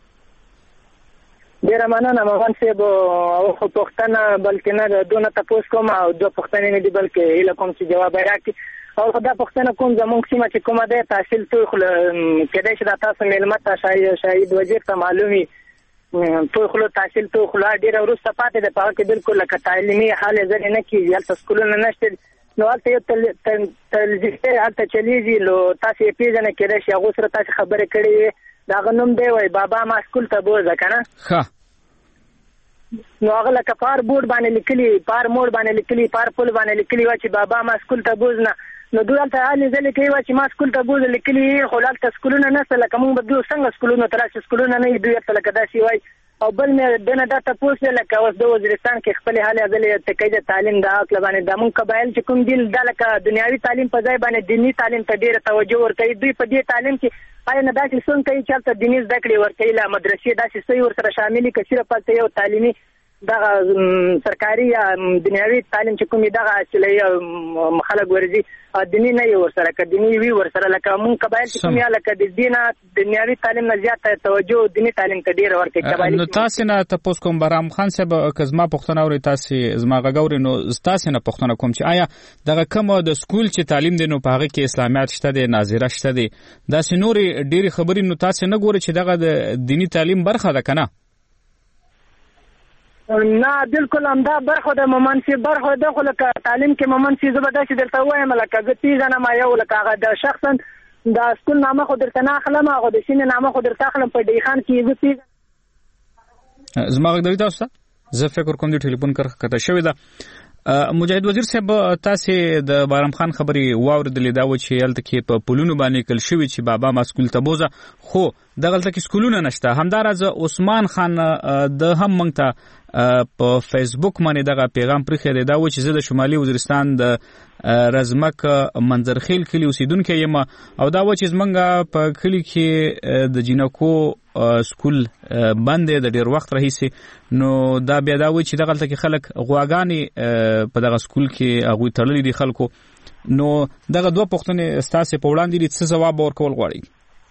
ډیره مننه من صاحب او خو پوښتنه بلکې نه دونه تاسو کوم او دوه پوښتنې نه دي بلکې هله کوم چې جواب راکړي او خدا پوښتنه کوم زموږ سیمه چې کومه ده تحصیل تو کېدای شي دا تاسو ملمت شاهد وزیر ته معلومي تو خلو تحصیل تو خلو ډیر ورسته پاتې ده په کې بالکل لکه تعلیمي حال زری نه کیږي هلته سکولونه نشته نو هلته یو تلویزیون هلته چلیږي نو تاسو یې پیژنه کېدای شي هغه سره تاسو خبرې کړې دا غنوم دی وای بابا ما سکول ته بوزه کنه ښه نو هغه لکه پار بورډ باندې لیکلي پار موډ باندې لیکلي پار پل باندې لیکلي و چې بابا ما سکول ته بوزنه نو دوی هلته حالې ځلې کوي چې ما سکول ته بوزه لیکلي خو هلته سکولونه نشته لکه موږ به دوی څنګه سکولونو ته راشي سکولونه نه وي دوی هلته لکه داسې وایي او بل مې دنه دا تپوس لکه اوس د وزیرستان کې خپل حالې ځلې تکي د تعلیم د حق لبانې د مونږ قبایل چې کوم دي د لکه دنیوي تعلیم په ځای باندې دینی تعلیم ته ډیره توجه ورکوي دوی په دې تعلیم کې آیا نه داسې څنګه کوي چې هلته دیني زده کړې ورکوي له مدرسې داسې څه ورسره شاملي که صرف هلته یو تعلیمي دغه سرکاري یا دنیوي تعلیم چې کومې دغه اصلي خلک ورځي دیني نه یې ورسره که دیني وي ورسره لکه مونږ قبایل چې کوم یا لکه د دینه دنیوي تعلیم نه زیاته توجه دیني تعلیم ته ډېره ورکوي قبایل نو تاسې نه تپوس کوم برام خان صاحب که زما پوښتنه اورئ تاسې زما غږ اورئ نو تاسې نه پوښتنه کوم چې آیا دغه کوم د سکول چې تعلیم دی نو په هغه کې اسلامیات شته دی ناظره شته دی داسې نورې ډېرې خبرې نو تاسې نه ګورئ چې دغه د دیني تعلیم برخه ده که نه نه بالکل همدا برخه د مومنسي برخه د خو لکه تعلیم کې مومنسي زه به داسې درته وایم لکه زه پیژنم یو لکه هغه د شخصا د سکول نامه خو درته نه اخلم هغه د سینې نامه خو درته اخلم په ډی خان کې زه پیژنم زما غږ دی تاسو زه فکر کوم د ټلیفون کرخه کته شوې ده مجاهد وزیر صاحب تاسو د بارام خان خبري واوردلې دا و چې هلته کې په پولونو باندې کل شوی چې بابا ما سکول ته بوزه خو دغلته کې سکولونه نشته. همدارز عثمان خان د هم مونږ ته په فیسبوک باندې دغه پیغام پرې دی دا و چې زه د شمالي وزیرستان د رزمک منظرخیل کلی اوسیدونکی یم او دا و چې زمونږ په کلی کې د جینکو سکول بند دی د ډیر وخت راهیسې نو دا بیا دا و چې دغلته کې خلک غواګانې په دغه سکول کې هغوی تړلي دي خلکو. نو دغه دوه پوښتنې ستاسې په وړاندې دي څه ځواب ورکول غواړئ؟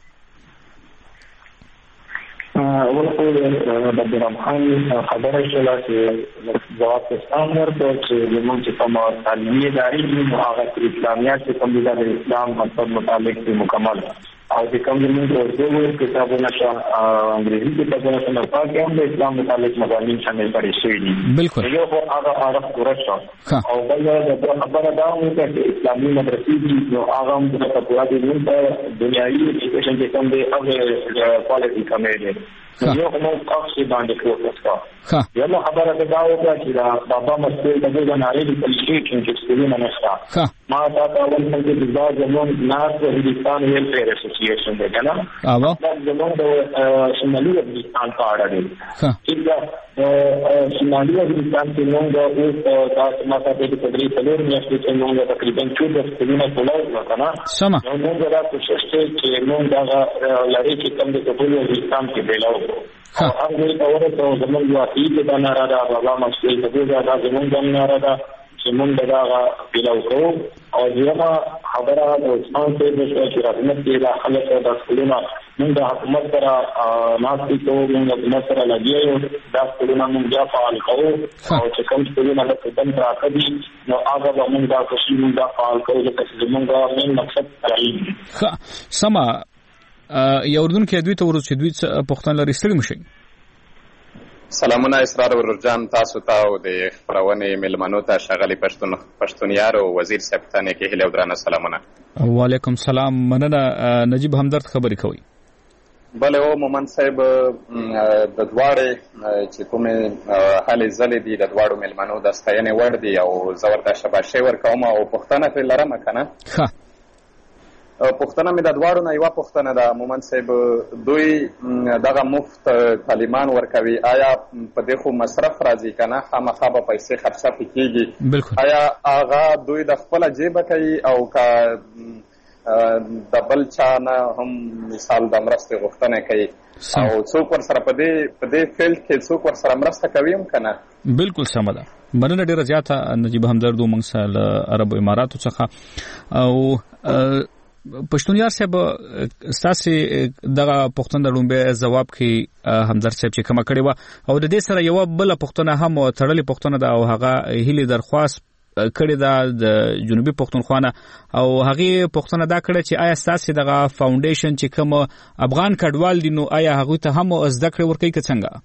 اول خو د عبدالرحمن خبره شوله چې جواب تستان ورکړ چې زموږ چې کومه تعلیمي ادارې دي نو هغه اسلامیات چې کوم دي د اسلام مطلب مطابق دي مکمل او چې کوم زموږ د اردو کتابونه شته انګریزي کتابونه شته نو پاکه هم د اسلام مطابق مضامین شامل کړي شوي دي. بالکل یو خو هغه هغه پوره شو او بل د خبره دا هم چې اسلامي مدرسې دي نو هغه هم د پوره دي د دنیوي ایجوکیشن چې کوم دي هغه کوالټي کمې دي. یو نو تاسو باندې کوڅه یو خبره دا وکړه چې دا بابا مسئول د دې نړۍ د کلیشې چې څه نه نشته ما دا اول څنګه د ځای زمون ناس د هندستان ویل پیر اسوسییشن دی کنه اوبه زمون د شمالي افغانستان په اړه دی چې دا شمالي افغانستان کې موږ د تاسو ماته د تدریس څلور میاشتې چې موږ تقریبا چودہ سکولونه کولاو کنه سم نو موږ دا کوشش کوي چې موږ دا لري چې کوم د ټول افغانستان کې بلاو او هغه ته ورته زموږ یو عقیده دا نه را ده بابا مسئول د دې دا زموږ نه را ده چې موږ دا بلاو کوو او ځما خبره د عثمان ته د چې رحمت کې د خلک د سکولونو موږ د حکومت سره ناسي کوو موږ د حکومت سره لګیو دا سکولونه موږ بیا فعال کوو او چې کوم سکولونه د قدم راکدي نو هغه به موږ دا کوشش موږ دا فعال کوو چې زموږ مين مقصد راځي. سما یو اردن کې دوی ته ورته چې دوی پښتون لري ستړي مشي. سلامونه اسرار ورجان تاسو ته او د خبرونه ملمنو ته شغلي پښتون پښتونیار او وزیر صاحب ته نه کې هله ودرانه سلامونه. وعلیکم سلام مننه نجیب همدرد خبرې کوي. بله او مومن صاحب د دواړې چې کومې هلې ځلې دي د دواړو ملمنو د ستاینې وړ دي او زه ورته شاباشي ورکوم او پوښتنه پرې لرم که نه. ښه پوښتنه مې د دواړو نه یوه پوښتنه ده مومن صاحب دوی دغه مفت طالبان ورکوي آیا په دې خو مصرف راځي که نه خامخا به پیسې خرچه پې کېږي آیا هغه دوی د خپله جیبه کوي او که د بل چا نه هم مثال د مرستې غوښتنه کوي او څوک ورسره په دې په دې فیلډ کې څوک ورسره مرسته کوي هم که نه؟ بالکل سمه ده. مننه ډېره زیاته نجیب همدرد و موږ سره له عربو اماراتو څخه او پښتونیار صاحب ستاسې دغه پوښتنه د لومبۍ ځواب کې همدرد صاحب چې کومه کړې وه او د دې سره یوه بله پوښتنه هم تړلې پوښتنه ده او هغه هیلې درخواست کړې ده د جنوبي پښتونخوا نه او هغې پوښتنه دا کړې چې آیا ستاسې دغه فاونډیشن چې کوم افغان کډوال دي نو آیا هغوی ته هم زده کړې ورکوي که څنګه؟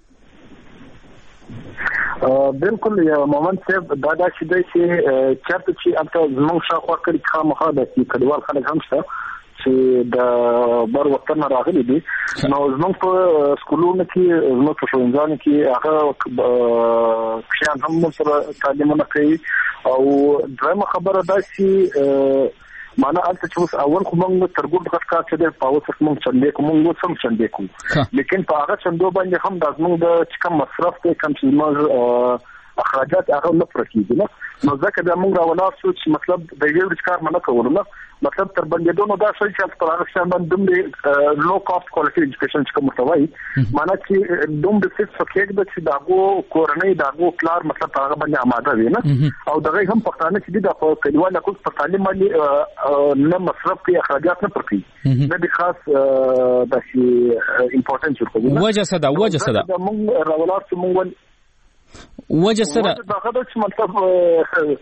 بالکل مومن صاحب دا دا چې دی چې چېرته چې هلته زموږ شاوخوا کلي خامخا داسې کډوال خلک هم شته چې د بر وطن نه راغلي دي نو زموږ په سکولونو کې زموږ په ښوونځیانو کې هغه کشیان هم سره تعلیمونه کوي او دویمه خبره دا چې معنا البته چې اوس اول خو موږ ترګور د کار چې د پاو څخه موږ چندې کوم موږ سم چندې کوم لیکن په هغه چندو باندې هم د موږ د چکم مصرف ته کم چې موږ اخراجات هغه نه پرکېږي نو ځکه دا موږ راولار شو چې مطلب د یو کار منه کوو نه مطلب تر بندیدونو دا شي چې په هغه شان باندې لو کاست کوالټي ایجوکیشن چې کوم متوي معنا چې دوم د څه څخه د چې داغو کورنۍ داغو پلار مطلب هغه باندې آماده وي نه او دغه هم پښتانه چې د کلیوال کوم په تعلیم باندې نه مصرف کې اخراجات نه پرکېږي نه د خاص د شي امپورټنس ورکوي وجه څه ده وجه څه ده موږ راولار چې موږ وجه څه ده دا خبره چې مطلب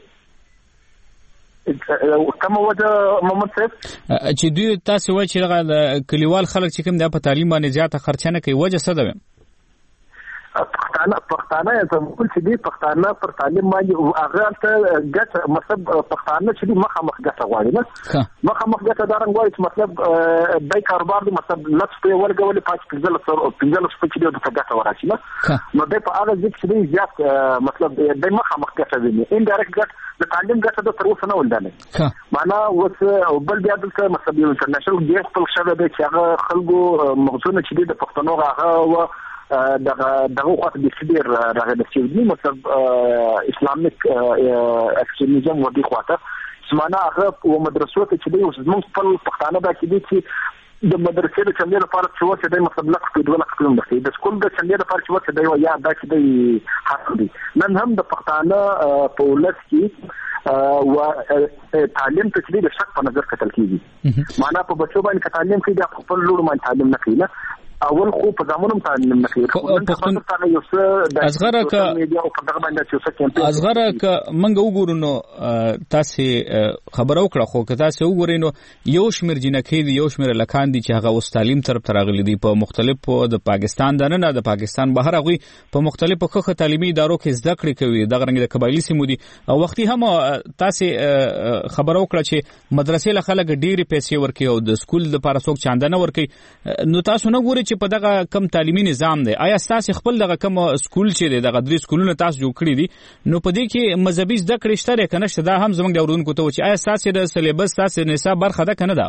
کومه وجه محمد صاحب چې دوی تاسو وایي چې د کلیوال خلک چې کوم د په تعلیم باندې زیاته خرچه نه کوي وجه څه ده؟ پښتانه پښتانه زموږ چې دی پښتانه پر تعلیم باندې هغه ته ګټه مطلب پښتانه چې دی مخه مخ ګټه غواړي نه مخه مخ ګټه دا رنګ وایي چې مطلب دای کاروبار دی مطلب لږ په ورګولې پاتې پنځه لس پنځه لس په کې دی د ګټه وراشي نه نو دای په هغه ځکه چې دی زیات مطلب دای مخه مخ ګټه ویني انډایرکټ ګټه د تعلیم ګټه د تر اوسه نه ولدانه معنا اوس بل بیا دلته مطلب یو انټرنیشنل ګیس په شوه دی چې هغه خلکو مغزونه چې دی د پښتنو هغه دغه دغه وخت د سیدر راغلی چې مطلب اسلامیک اکستریمizm ودی خواته سمانه هغه و مدرسو ته چې دی اوس موږ خپل پښتانه دا چې دی چې د مدرسې د چندې لپاره چې وڅ دی مطلب لکه په دوه لکه کلم دی د سکول د چندې لپاره چې وڅ دی یا دا چې دی حق دی نن هم د پښتانه په ولس کې او تعلیم ته چې د شک په نظر کتل کیږي معنا په بچو باندې تعلیم کې د خپل لور باندې تعلیم نه کوي اول خو په زمونم تعلیم نه کوي پښتون ازغره ک ازغره ک منګ وګورو نو تاسو خبرو کړه خو که تاسو وګورئ نو یو شمیر جنکې دی یو شمیر لکان دي چې هغه اوس تعلیم طرف تراغلي دي په مختلفو د پاکستان د نه د پاکستان بهر هغه په مختلفو خخه تعلیمي ادارو کې زده کړې کوي د غرنګ د قبایلی سیمو دي او وختي هم تاسو خبرو کړه چې مدرسې له خلک ډېری پیسې ورکي او د سکول لپاره څوک چاندنه ورکي نو تاسو نه ګورئ چې په دغه کم تعلیمي نظام دی آیا تاسو خپل دغه کم سکول چې دی دغه درې سکولونه تاسو جوړ کړی دي نو په دې کې مذهبي زده کړې شته کنه شته دا هم زموږ د اوردونکو ته چې آیا تاسو د سلیبس تاسو نصاب برخه ده کنه دا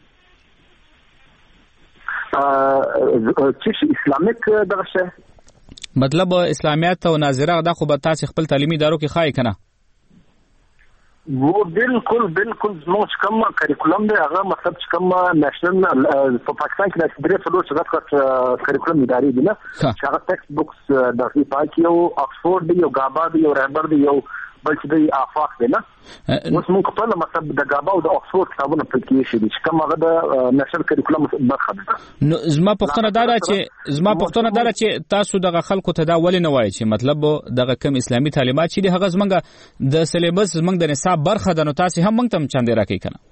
چې اسلامیک دغه څه مطلب اسلامیت او ناظره دا خو به تاسو خپل تعلیمي ادارو کې خای کنه वो बिल्कुल बिल्कुल زموږ کوم کریکولم دی هغه مطلب چې کوم نېشنل په پاکستان کې د درې څلور څخه کریکولم ادارې دي نه چې هغه ټیکسټ بوکس د پاکي او اکسفورد دی او غابا دی او رهبر دی او بل چې دی افاق دی نه اوس موږ خپل مطلب د غابا او د اکسفورد کتابونه پکې شي چې کوم هغه د نېشنل کریکولم برخه ده نو زما پښتنه دا چې زما پښتنه دا چې تاسو دغه خلکو ته دا ولې نه وایي چې مطلب دغه کم اسلامي تعلیمات چې هغه زمونږ د سلیبس زمونږ د نصاب برخه ده نو تاسو هم موږ تم چاندې راکې کنه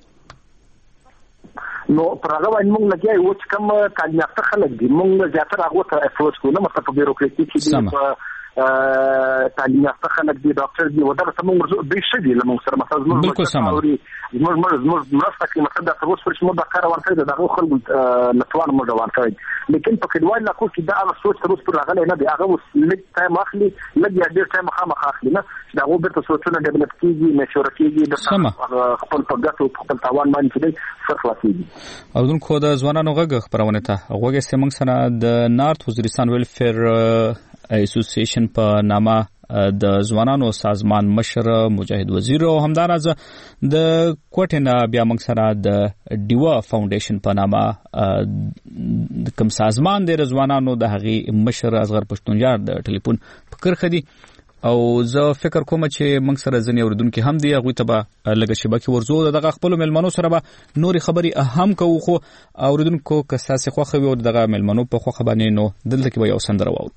نو پرغه باندې موږ لګیا یو چې کوم تعلیم یافته خلک دي موږ زیاتره هغه ته افورس کوو مطلب په بیروکراسي کې دي تعلیم یافته خلک دي ډاکټر دي ودغه سمون دوی شدي لمون سره مثلا زموږ بالکل سم زموږ زموږ مرسته کې مثلا د تاسو پر شمو د کار ورکړي دغه خلک نتوان مو ورکړي لیکن په کډوال لا کو چې دا هغه سوچ تر اوسه پر راغلی نه دی هغه لږ ټایم اخلي لږ یا ډېر ټایم خامخ اخلي نه دا هغه به تاسو څنګه ډیولپ کیږي مشوره کیږي د خپل په ګټو خپل توان باندې دی فرق واکېږي او دن خو د ځوانانو غږ خبرونه ته غوږه سیمنګ سره د نارت وزیرستان ویلفیر اسوسییشن په نامه د ځوانانو سازمان مشر مجاهد وزیر او همدارز د کوټینا بیا موږ سره د ډیوا فاونډیشن په نامه کوم سازمان د ځوانانو د هغي مشر اصغر پښتونجار د ټلیفون فکر خدي او زه فکر کوم چې موږ سره ځنی اوردونکو هم دی هغه ته به لګه شبکه ورزو دغه خپل ملمنو سره به نوري خبري اهم کوو خو اوردونکو که تاسو خوخه وي دغه ملمنو په خوخه باندې نو دلته کې به یو سندره واو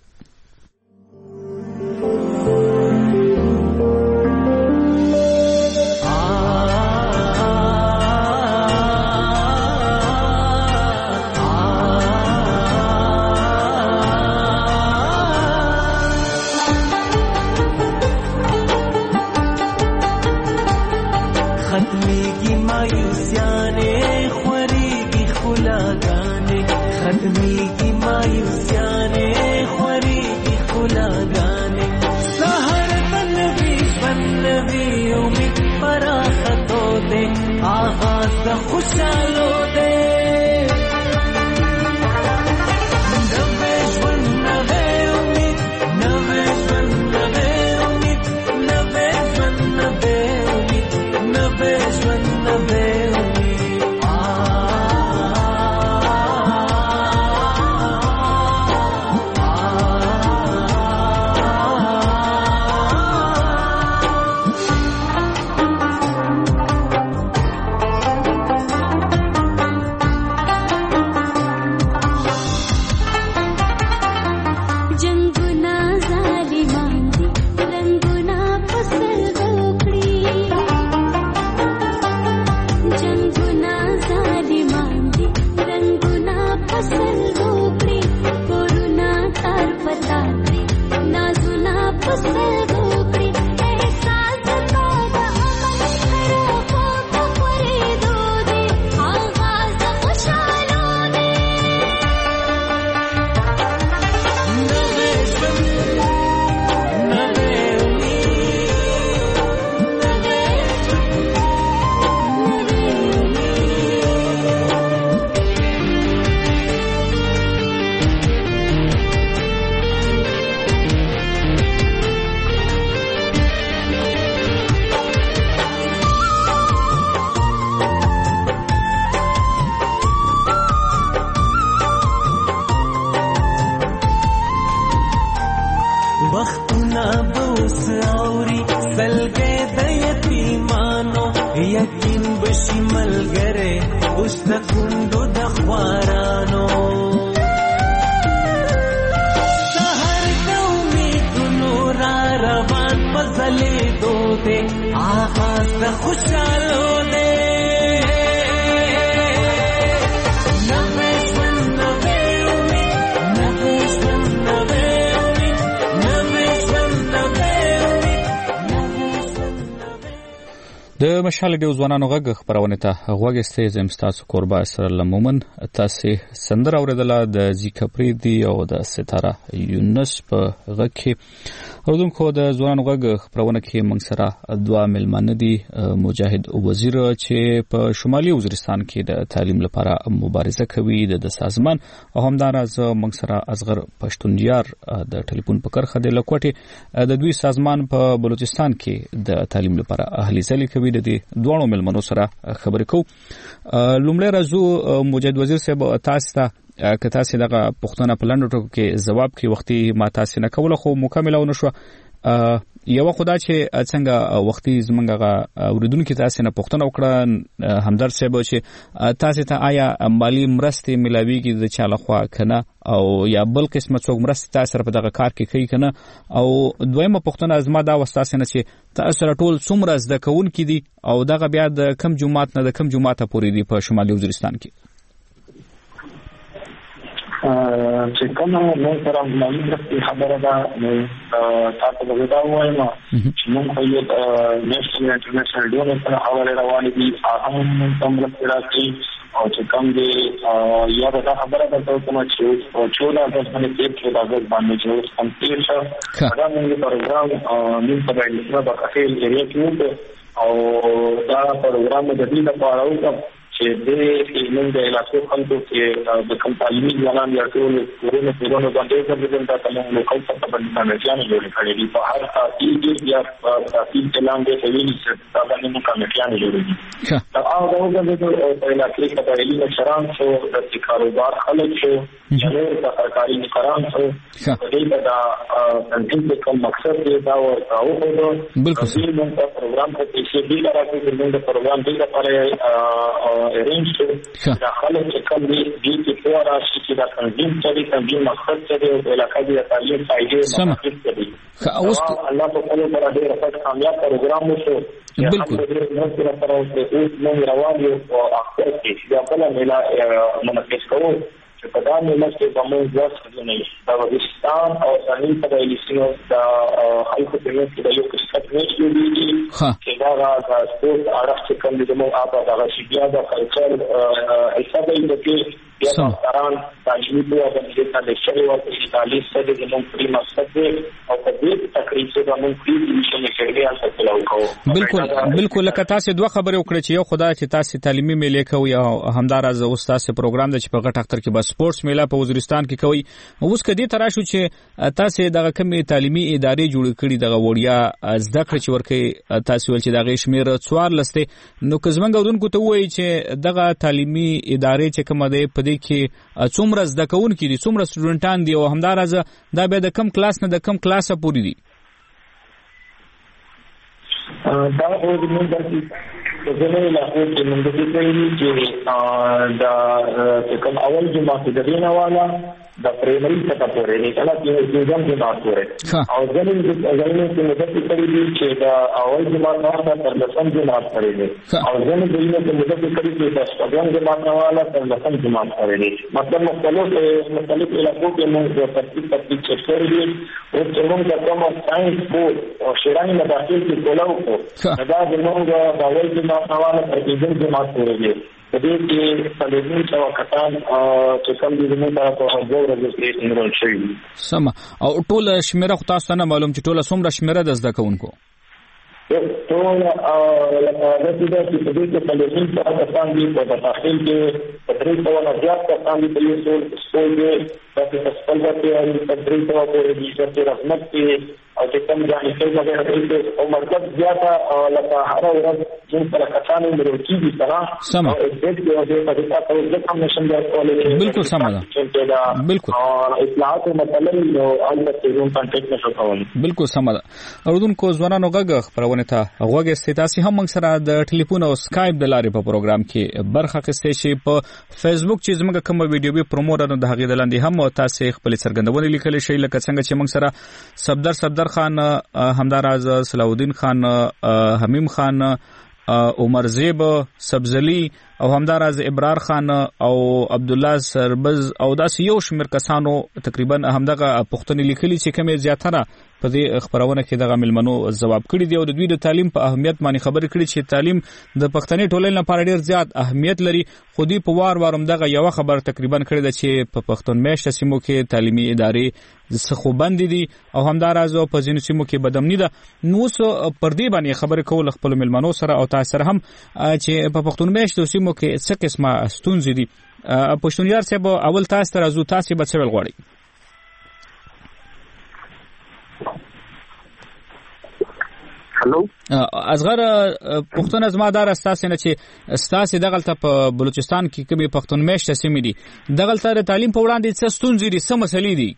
راشي ملګری اوس د کندو د خوارانو سهار د امیدونو را روان په ځلېدو دی آغاز د خوشحالو دی د مشال ډیو ځوانانو غږ خبرونه ته غوږ استې زم تاسو قربا سره لمومن تاسو سندر اوریدله د زیکپری دی او د ستاره یونس په غږ کې اوردونکو د ځوانانو غږ خبرونه کې موږ سره دوا ملمانه دي مجاهد وزیر چې په شمالي وزیرستان کې د تعلیم لپاره مبارزه کوي د سازمان او همدارس موږ سره اصغر پښتونیار د ټلیفون په کرخه د لکوټي د دوی سازمان په بلوچستان کې د تعلیم لپاره اهلي ځلې کوي د دې دوه ملمنو سره خبرې کوو. لومړی راځو مجاهد وزیر صاحب تاسو ته که تاسو دغه پښتنه په لنډو ټکو کې جواب کې وختي ما تاسو نه کوله خو مکمل ونه شو یو خدای چې څنګه وختي زمونږه اوریدونکو تاسو نه پښتنه وکړه همدرد صاحب چې تاسو ته آیا مالی مرستې ملاويږي د چاله خوا کنه او یا بل قسمه څوک مرستې تاسو په دغه کار کې کوي کنه او دویمه پښتنه ازما دا وستاسو نه چې تاسو ټول څومره زده کوونکي دي او دغه بیا د کم جماعت نه د کم جماعت پورې دي په شمالي وزیرستان کې چې کومه نو سره مالي مرستې خبره ده نو تاسو به دا وایم چې موږ په یو نېشنل انټرنیشنل ډیو سره حواله روانې دي هم هم راځي او چې کوم دي یا دا خبره ده کومه چې او چولا د باندې کې چې دا باندې چې هم تیر شو دا موږ پروګرام نیم په دې په کافي ایریا کې او دا پروګرام د دې لپاره او چې دې موږ د علاقې خلکو کې د کمپایني ځوانان یا ټول ورونه پیرونو باندې د دې د تمام لوکل څخه باندې باندې جوړ کړي دي په هر تاسو یا تاسو اعلان دی چې ویل چې دا باندې موږ کامیابی جوړوي دا هغه د علاقې په اړه مشران څو د کاروبار خلک څو چې د سرکاري نگران څو د دې د تنظیم کوم مقصد دی دا او بالکل موږ په پروګرام کې چې دې راځي د پروګرام دې لپاره ارینج دا خلک چې کوم دي چې پورا شي چې دا تنظیم چې تنظیم مقصد چې د علاقې د تعلیم فائدې مقصد دی اوس الله په خپل پر دې راځي کامیاب پروګرام وشو بالکل نو سره اوس نو روان یو او اخر کې دا بل ملا منعکس کوو چې په دا مله کې کومه ځای نه دا وستان او ځاني په لیسینو دا خلکو په نوم کې د یو کسب نه جوړیږي چې دا د سپورت اړه چې کوم د مو آباد هغه شي بیا د کلچر حساب یې کې بیا تران تعلیمي په اړه د دې شری او په تعلیم سره د مو پری مقصد دی او په دې تقریبا د مو پری مشن کې اړ څه کوو بالکل بالکل لکه تاسو دوه خبرې وکړې چې یو خدای چې تاسو تعلیمي ملي کوي او همدارز استاد سره پروګرام د چې په غټ اختر کې بس سپورتس میلا په وزیرستان کې کوي اوس کدي تراشو چې تاسو دغه کمی تعلیمي ادارې جوړ کړي دغه وړیا زده کړې چې ورکه تاسو ول چې دغه شمیر څوار لسته نو کزمنګ اودونکو ته وایي چې دغه تعلیمي ادارې چې کومه ده په دې کې څومره زده کوونکي دي څومره سټوډنټان دي او همدارز دا به د کم کلاس نه د کم کلاسه پورې دي دا او د موږ د ځینې علاقو کې موږ د دې چې دا کوم اول جماعت د دینه والا د پرایمري څخه پورې نه کله چې د ځان جماعت پورې او ځینې ځینې چې موږ د دې چې دا اول جماعت والا تر لسم جماعت پورې دي او ځینې ځینې چې موږ د دې چې د ځان جماعت والا تر لسم جماعت پورې دي مطلب مختلف مختلف علاقو کې موږ د ترتیب ترتیب چک کړی دي او چې موږ د کوم ساينس کو او شرعي مداخل کې کولاو کو دا د موږ د اول جماعت والا تر دې جماعت پورې دي د دې کې فلسفي او کتان چې کوم دي موږ ته په هغه ورځ کې انرول شي سم او ټول شمیره خو تاسو نه معلوم چې ټول څومره شمیره د زده کوونکو ټول لکه د دې چې په دې کې فلسفي او کتان دي په تحقیق کې په درې ډول زیات کتان دي په یو څول کې تاسو په خپل وخت کې په درې ډول پورې دي چې رحمت کې او چې کوم ځای کې وغیرہ دې او مطلب زیاته لکه هر ورځ جن پر کسانو مرکي دي سره سم او دې دې په دې تاسو د کوم نشم درکولې بالکل سم ده بالکل اطلاعات مطلب او البته زون کانټیکټ نشو کولای بالکل سم ده اردوونکو ځوانانو غږ خبرونه ته غوږ استاسي هم موږ سره د ټلیفون او سکایپ د لارې په پروګرام کې برخه اخیستې شي په فیسبوک چې زموږ کوم ویډیو به پروموټر د هغې د لاندې هم تاسو خپل څرګندونه لیکل شي لکه څنګه چې موږ سره صفدر صفدر خان همداراز صلاح الدین خان حمیم خان عمر زیب سبزلی او همداراز ابرار خان او عبد الله سربز او داس یو شمیر کسانو تقریبا همدغه پښتني لیکلي چې کومه زیاتره په دې خبرونه کې دغه ملمنو جواب کړی دی او د دوی د تعلیم په اهمیت باندې خبرې کړي چې تعلیم د پښتني ټولنې لپاره ډیر زیات اهمیت لري خو دې په وار وارم دغه یو خبر تقریبا کړی دی چې په پښتون میشته سیمو کې تعلیمي ادارې څخه بند دي او همداراز په ځینو سیمو کې بدامنی ده نو څه پر دې باندې خبرې کول خپل ملمنو سره او تاسو سره هم چې په پښتون میشته سیمو کې څه قسمه ستونزې دي پښتونیار صاحب اول تاسو ته راځو تاسو به څه ویل غواړئ هلو اصغر پښتون ازما دار اساس نه چې اساس دغلته په بلوچستان کې کومي پښتون میشته سیمې دي دغلته د تعلیم په وړاندې څه ستونزې دي څه مسلې دي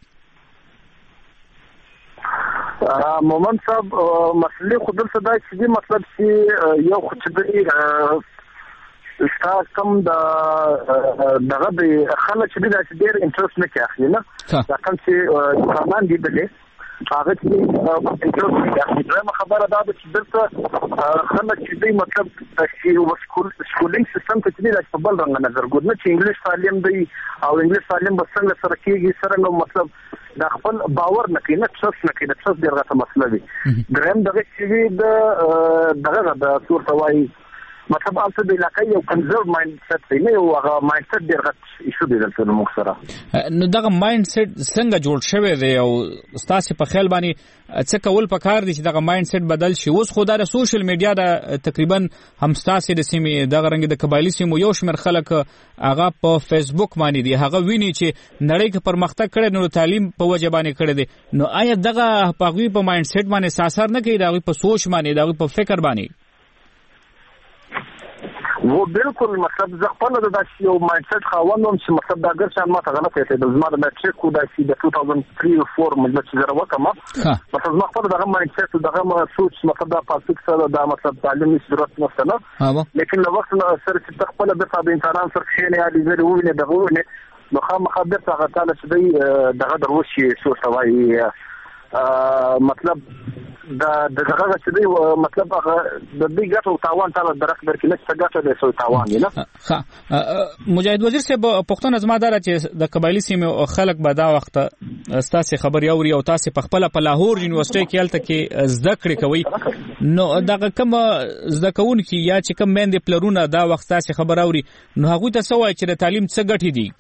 مومن صاحب مسلې خو دلته دا چې مطلب چې یو خو چې ستا کم د دغه د خلک چې د ډېر انټرست نه کوي نه دا کوم چې قانون دی بلې هغه چې انټرست خبره دا چې دلته خلک چې مطلب چې سکول سکولینګ سیستم ته چې د بل رنګ نظر ګور نه چې انګلیش تعلیم دی او انګلیش تعلیم به څنګه سره کېږي سره نو مطلب دا خپل باور نه کوي نه څه نه کوي د څه ډېر غته مسله دی دریم دغه چې د دغه د صورت وایي مطلب البته د علاقې یو کنزرو مایند سیټ دی نه یو هغه مایند سیټ ډېر غټ ایشو دی دلته نو مخسره نو دغه مایند سیټ څنګه جوړ شوی دی او تاسو په خیال باندې څه کول پکار دي چې دغه مایند سیټ بدل شي اوس خو د سوشل میډیا د تقریبا هم تاسو د سیمې دغه رنګ د قبایلی سیمو یو شمیر خلک هغه په فیسبوک باندې دي هغه ویني چې نړۍ کې پرمختګ کړي نو تعلیم په وجه باندې کړي دي نو آیا دغه په غوي په مایند سیټ باندې ساسر نه کوي دغه په سوچ باندې دغه په فکر باندې و بالکل مطلب زه خپل د داسې یو مایند سیټ خاوندم چې مطلب دا ګر چې ما ته غلط یې د زما د میټریک کو داسې د دوه هزار درې او څلور مجلس چې زه وکم مطلب ما خپل دغه مایند سیټ دغه سوچ مطلب دا پاسک سره دا مطلب تعلیمي ضرورت نشته نه لیکن نو وخت سره چې خپل د په انسانان سره خېنه علي زری ویني دغه ویني نو خامخا د هغه تعالی چې دغه دروشي سوچ توای مطلب دا دغه چې دی مطلب هغه د دې ګټو تاوان تعالی درک درکې نه څه ګټه ده سو تاوان نه ښه مجاهد وزیر صاحب پښتون ازما دار چې د قبایلی سیمه خلک به دا وخت ستاسو خبر یوري او تاسو په خپل په لاهور یونیورسيټي کې الته کې زده کړې کوي نو دغه کوم زده کون کې یا چې کوم مند پلرونه دا وخت تاسو خبر اوري نو هغه ته څه وایي چې د تعلیم څه ګټې دي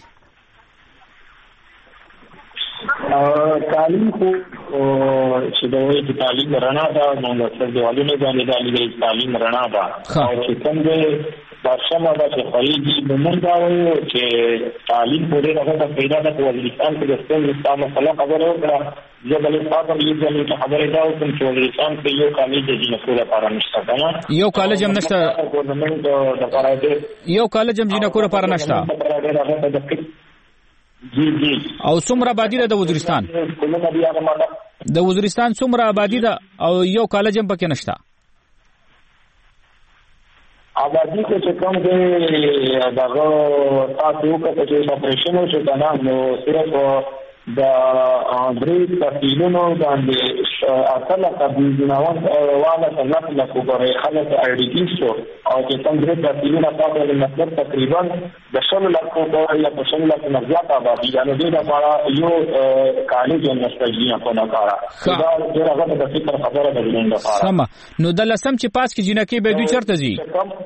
تعلیم خو چې د وایي تعلیم رڼا ده نو د سرجوالونو باندې د تعلیم رڼا ده او چې څنګه دا شمه ده چې خلیجي د موږ دا وایو چې تعلیم په دې هغه پیدا ده په وزیرستان کې د ستاسو مستعمل خلک خبره وکړه جبل فاطمه یې ځلې ته خبره دا وکړم چې وزیرستان کې یو کالج د جنکو لپاره نشته کنه یو کالج هم نشته یو کالج هم جنکو لپاره نشته جی جی او څومره آبادی ده د وزیرستان د وزیرستان څومره آبادی ده او یو کالج هم پکې نشته آبادی کو چې کوم دی دغه تاسو کو چې اپریشن وشو کنه نو صرف د درې تفصیلونو باندې اصله قبل جناوان والا څنګه له کوبره خلک اړیږي شو او چې کوم درې تفصیلونه تاسو له مطلب تقریبا د شل لکه په یا په شل لکه مرزات آبادی یعنی د لپاره یو کالج نشته په نکاره دا ډیره د فکر خبره ده د لپاره سم نو د لسم چې پاس کې جنکې به دوی چرته زی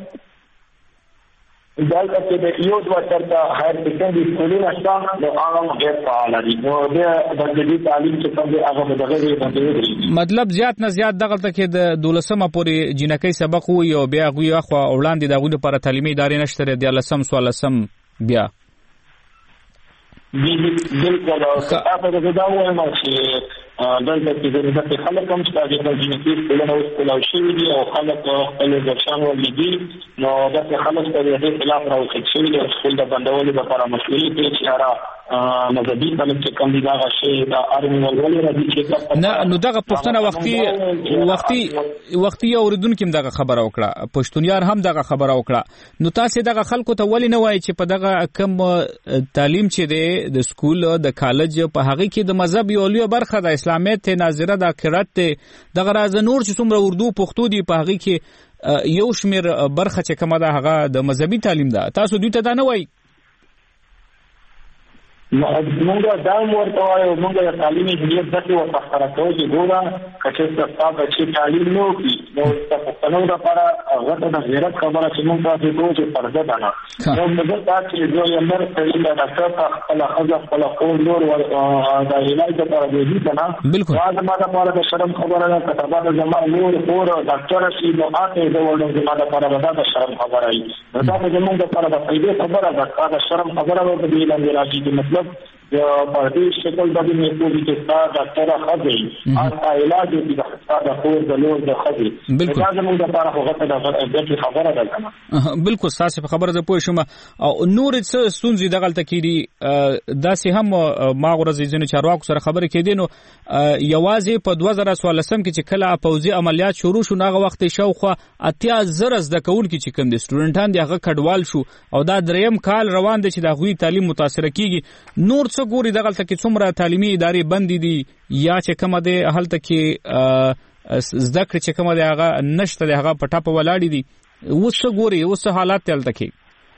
دلته کې د یو دوه چرته هایر سیکنډري سکولونه شته نو هغه ډېر فعال دي نو د بنګلي تعلیم چې کوم دی هغه دغه دی مطلب زیات نه زیات دغه ته کې د دولسمه پورې جنکې سبق وي او بیا غوي اخو وړاندې دغه لپاره تعلیمي ادارې نشته د لسم سوالسم بیا بالکل تاسو دا وایم چې دلته کې د خلک هم ستاسو د جنسي سکولونو اوس کولاو شوي دي او خلک خپل ځان ولګي نو د خلک په دې خلاف راوځي چې د سکول د بندولو لپاره مسؤلیت لري چې را مذهبي خلک چې کوم دي دا شی دا ارمنول ولې راځي چې نه نو دغه پښتنه وختي وختي وختي اوریدونکو هم دغه خبره وکړه پښتونیار هم دغه خبره وکړه نو تاسو دغه خلکو ته ولې نه وایي چې په دغه کم تعلیم چې دی د سکول د کالج په هغه کې د مذهب یو لوی برخه د اسلامیت ناظره د قرات دغه راز نور چې څومره اردو پښتو دی په هغه کې یو شمیر برخه چې کومه ده هغه د مذهبي تعلیم ده تاسو دوی ته دا نه وایي موږ دا ورته وایو موږ د تعلیمي هدیت دغه ورته خبرته چې ګوره کچې تاسو چې تعلیم نو کی نو تاسو په نو لپاره غوړه د غیرت خبره چې موږ تاسو ته چې پرده ده نو موږ تاسو چې دوی امر کوي دا تاسو خپل خزه خپل قول نور او د علاج لپاره دی کنه دا ما د پاره د شرم خبره نه کتابه د زما نور اور ډاکټر شي نو اته د ورډ زما د پاره د شرم خبره ای دا د زموږ د پاره د فائدې خبره ده دا شرم خبره و د اعلان راځي چې مطلب جو پارٹی شکل بدی میں کوئی کے ساتھ ڈاکٹر خدی آتا علاج دی دا خور د لور د خدی دا زموږ د لپاره هغه د خبره ده بالکل تاسو په خبره ده پوه شم او نور څه ستونزې دغه تکيري داسې هم ما غرض ځینې چارواکو سره خبره کېدې نو یوازې په دوه زره څوارلسم کې چې کله پوځي عملیات شروع شو ناغه وخت شاوخوا اتیا زره د کول کې چې کوم دي سټوډنټان دی هغه کډوال شو او دا دریم کال روان دي چې د غوي تعلیم متاثر کیږي نور څه ګوري دغه تل کې څومره تعلیمي ادارې بندې دي یا چې کومه ده هلته کې زده کړې چې کومه ده هغه نشته ده هغه پټه په ولاړې دي اوس ګوري اوس حالات تل تکي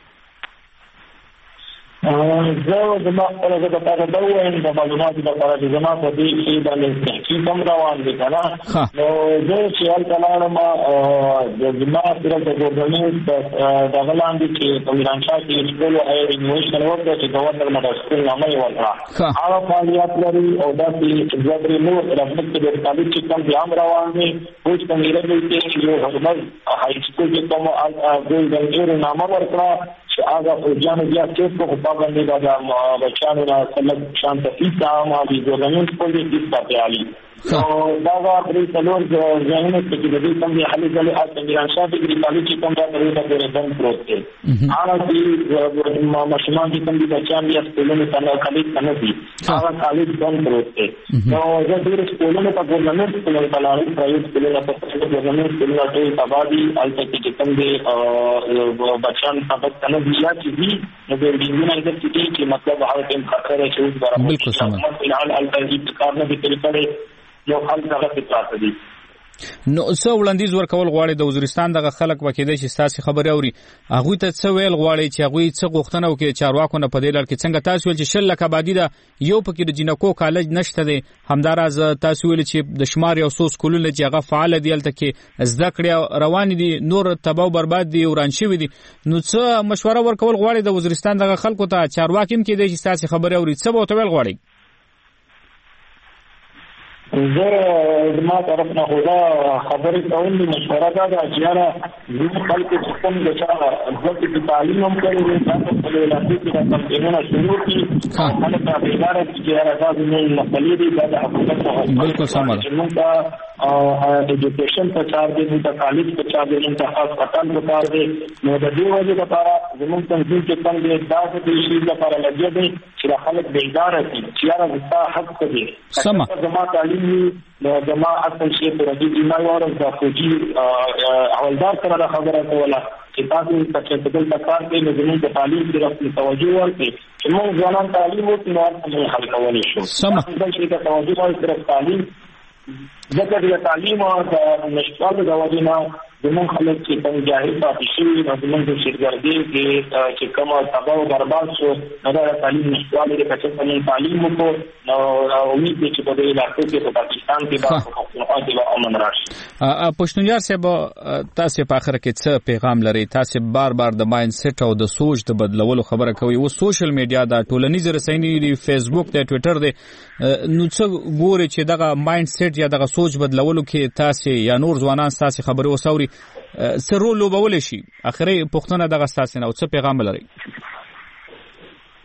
زه زما خپل د لپاره دا وایم د معلوماتو لپاره چې زما په دې کې د تحقیق هم روان دي کنه نو زه چې حال کلام ما د زما سره د ګورنمنت د غلاندې چې په میرانشاه کې سکول او انویشن ورته چې گورنر مدرسې سکول نامه یې ورکړه هغه فعالیت لري او دا چې ځدري نو رغبت د طالب چې کوم بیا روان دي اوس په میره کې یو هرمز های سکول کې کوم ګورنر نامه ورکړه آگا فوجیانو بیا چیز کو پابندی دا بچانو نا سلک شانت فیس آما بی گورنمنٹ کو بھی فیس پاتے آلی تو داغا بری سلور ذہنت کی بدی کم دی حلی جلی آج تنگیران شاہ بگری کالی چی کم دا کریتا پورے دن پروت تھے آنا کی مشمان کی کم دی بچان بیا سکولوں میں تنگا خالید تنگا دی آگا خالید دن پروت تھے تو جب دیر سکولوں میں تا گورنمنٹ سکولوں تلاری پرائیوٹ سکولوں میں تا گورنمنٹ سکولوں میں تو تبادی آلتا کی کم دی بچان تبت تنگا یا چیزی بلډینګونه د سټي چې مطلب هغه ټیم خطر ہے چې اوس برابر بالکل سم فلحال الټرنیټ کار نه دي کړی یو حل هغه څه دي نو څو وړاندیز ورکول غواړي د وزیرستان دغه خلک وکیدای شي تاسو خبري اوري هغه ته څه ویل غواړي چې هغه څه غوښتنه وکړي چارواکو نه په دې لړ کې څنګه تاسو ول چې شل لک آبادی دا یو پکې د جنکو کالج نشته دی همداراز تاسو ول چې د شمار یو څو سکولونه چې هغه فعال دي الته کې زده کړې روان دي نور تباہ او برباد دي وران شوی دي نو څه مشوره ورکول غواړي د وزیرستان دغه خلکو ته چارواکو کې د تاسو خبري اوري څه به ویل غواړي زه ما طرف نه خدا خبرې کوم مشوره دا چې یاره زه خلک چې کوم د چا د تعلیم هم کوي دا په علاقې کې د کمپاینونو شروع کی خلک په اداره کې یاره دا د مسلې دي د حکومت څخه بالکل سم ده او ایجوکیشن په چار دي د کالج په چار دي د هسپتال په چار دي نو د دې وجه لپاره زموږ تنظیم کې کوم دي دا د شي لپاره لګي دي چې خلک بیدار شي چې یاره دا حق کوي سم زما تعلیم نو زما اصل شی پر دې ایمان ورو د فوجي حوالدار سره خبره کوله چې تاسو په څه ډول کار کوي نو زموږ د تعلیم طرف توجه ورکړي چې موږ ځوانان تعلیم وکړو نو موږ حل کولای شو سم د دې توجه ورکړي تعلیم ځکه د تعلیم او د نشټالو د وجنه زموږ خلک چې کوم جاهل پاتې شي نو زموږ د شرګردي کې چې کومه تباہ او برباد شو نو د تعلیم نشټالو د کچې په تعلیم مو نو امید دي چې په دې علاقې کې په پاکستان کې به په امن راشي پښتونیار صاحب تاسو په اخر کې څه پیغام لري تاسو بار بار د ماین سیټ او د سوچ د بدلولو خبره کوي او سوشل میډیا د ټولنیز رسنۍ دی فیسبوک دی ټوئیټر دی نو څه ګوري چې دغه ماین سیټ یا دغه سوچ بدلولو کې تاسو یا نور ځوانان تاسو خبره وسوري سره لوبول شي اخري پښتنه دغه تاسو نه او څه پیغام لري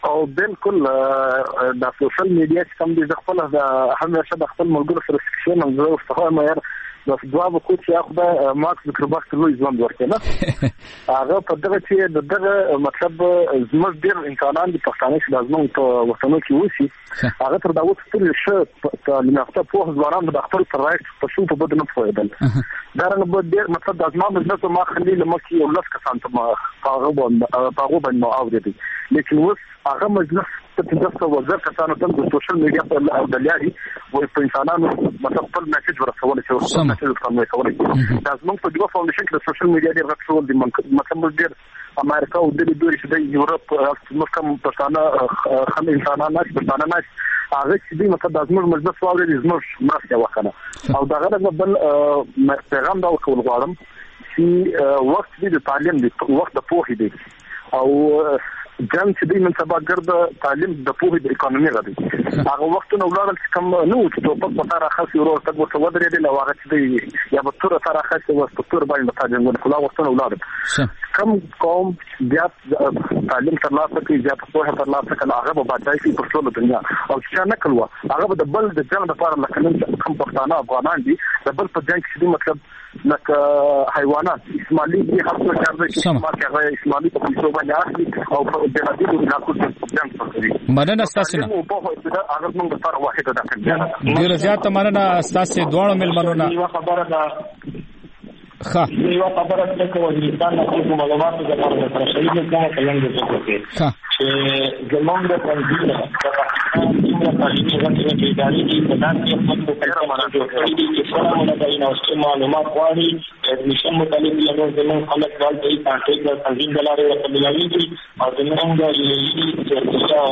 او بالکل د سوشل میډیا کوم دي خپل د همیشه د خپل ملګرو سره سکشن هم زه واستخه مې د دوا وکړ چې هغه مارک زکربرګ لوی ژوند ورکړي نه هغه په دغه چې دغه مطلب زموږ ډېر انسانان د پښتانه چې لازم په وطنو کې وسی هغه تر دا وخت ټول شه په لنافته په ځوانان د خپل رایټ په شو په بدن په فایدل دا رنګ به ډېر مطلب د ازمام مجلس ما خلیل مکه یو لس کسان ته ما هغه باندې باندې اوریدي لیکن اوس هغه مجلس ته د وزیر کسانو ته د سوشل میډیا په دلیاري وای په انسانانو مطلب خپل میسج ورسول چې میسج کومه کوي دا زموږ په دغه فاونډیشن کې د سوشل میډیا ډېر غټ دی مطلب ډېر امریکا او د دوی چې د یورپ موږ کوم پښتانه خم انسانان نه پښتانه نه هغه چې مطلب د زموږ مجلس واوري زموږ مرسته وکړه او دا غره بل پیغام دا ورکول غواړم چې وخت دې د تعلیم دی وخت د پوهې دی او جنګ چې د منصباګر د تعلیم د پوهې د اکانومي غدي هغه وختونه ولادل چې کوم نو چې په پټ پټه راخص یو ورته ورته ودرې دی نو هغه چې یا په تور سره راخص او په تور باندې تاجنګ کلا وختونه ولادل کوم قوم بیا تعلیم ترلاسه کوي بیا په پوهه ترلاسه کوي هغه به بچای شي په ټول دنیا او چې نه کړو هغه د بل د جنګ لپاره لکه کوم پښتانه افغانان دي د بل په جنګ کې مطلب لکه حیوانات اسماعیلی دي خاصه کار چې ما کوي اسماعیلی په څو باندې اخلي او په دې باندې د ناکو جنګ کوي مننه تاسو نه هغه موږ لپاره واحده ده ډیر زیات مننه تاسو دوه ملمنو نه خبره ده ښه یو خبره ده چې وزیرستان د کوم معلوماتو د لپاره د شهید کومه کلنګ وکړي چې زمونږ د تنظیم د پاکستان د تعلیمي ادارې د ادارې د تدارک په اړه معلومات ورکړي چې څنګه موږ د اینوستي معلومات غواړي اډمیشن متعلق یو زمونږ خلک ځان ته کانټیکټ د تنظیم د لارې ورته ملایي او زمونږ د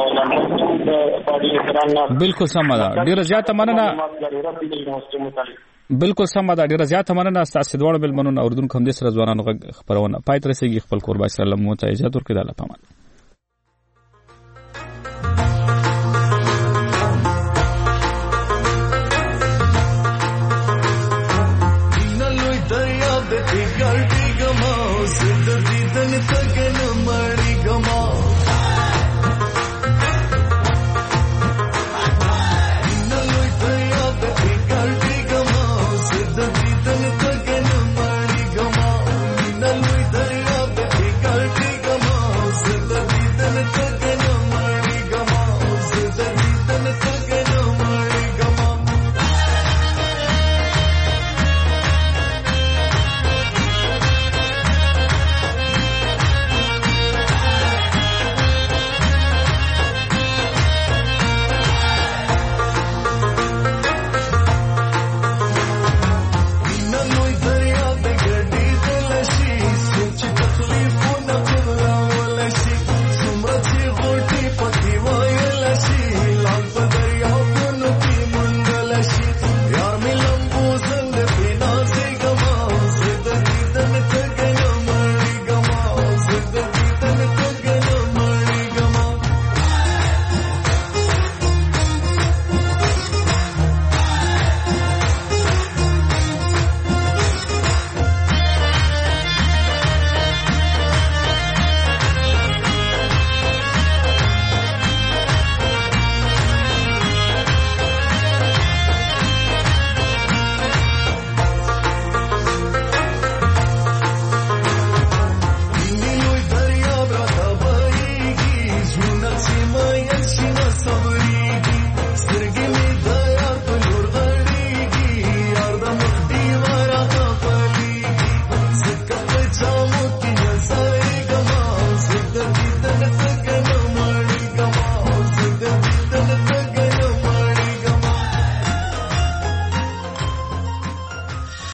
بالکل سم ده ډیره زیاته مننه بالکل سم ده ډیره زیاته مننه تاسو دوه بل مننه اردن کوم د سره ځوانانو خبرونه پای تر سیږي خپل قربان سلام مو ته اجازه ورکړه الله پامان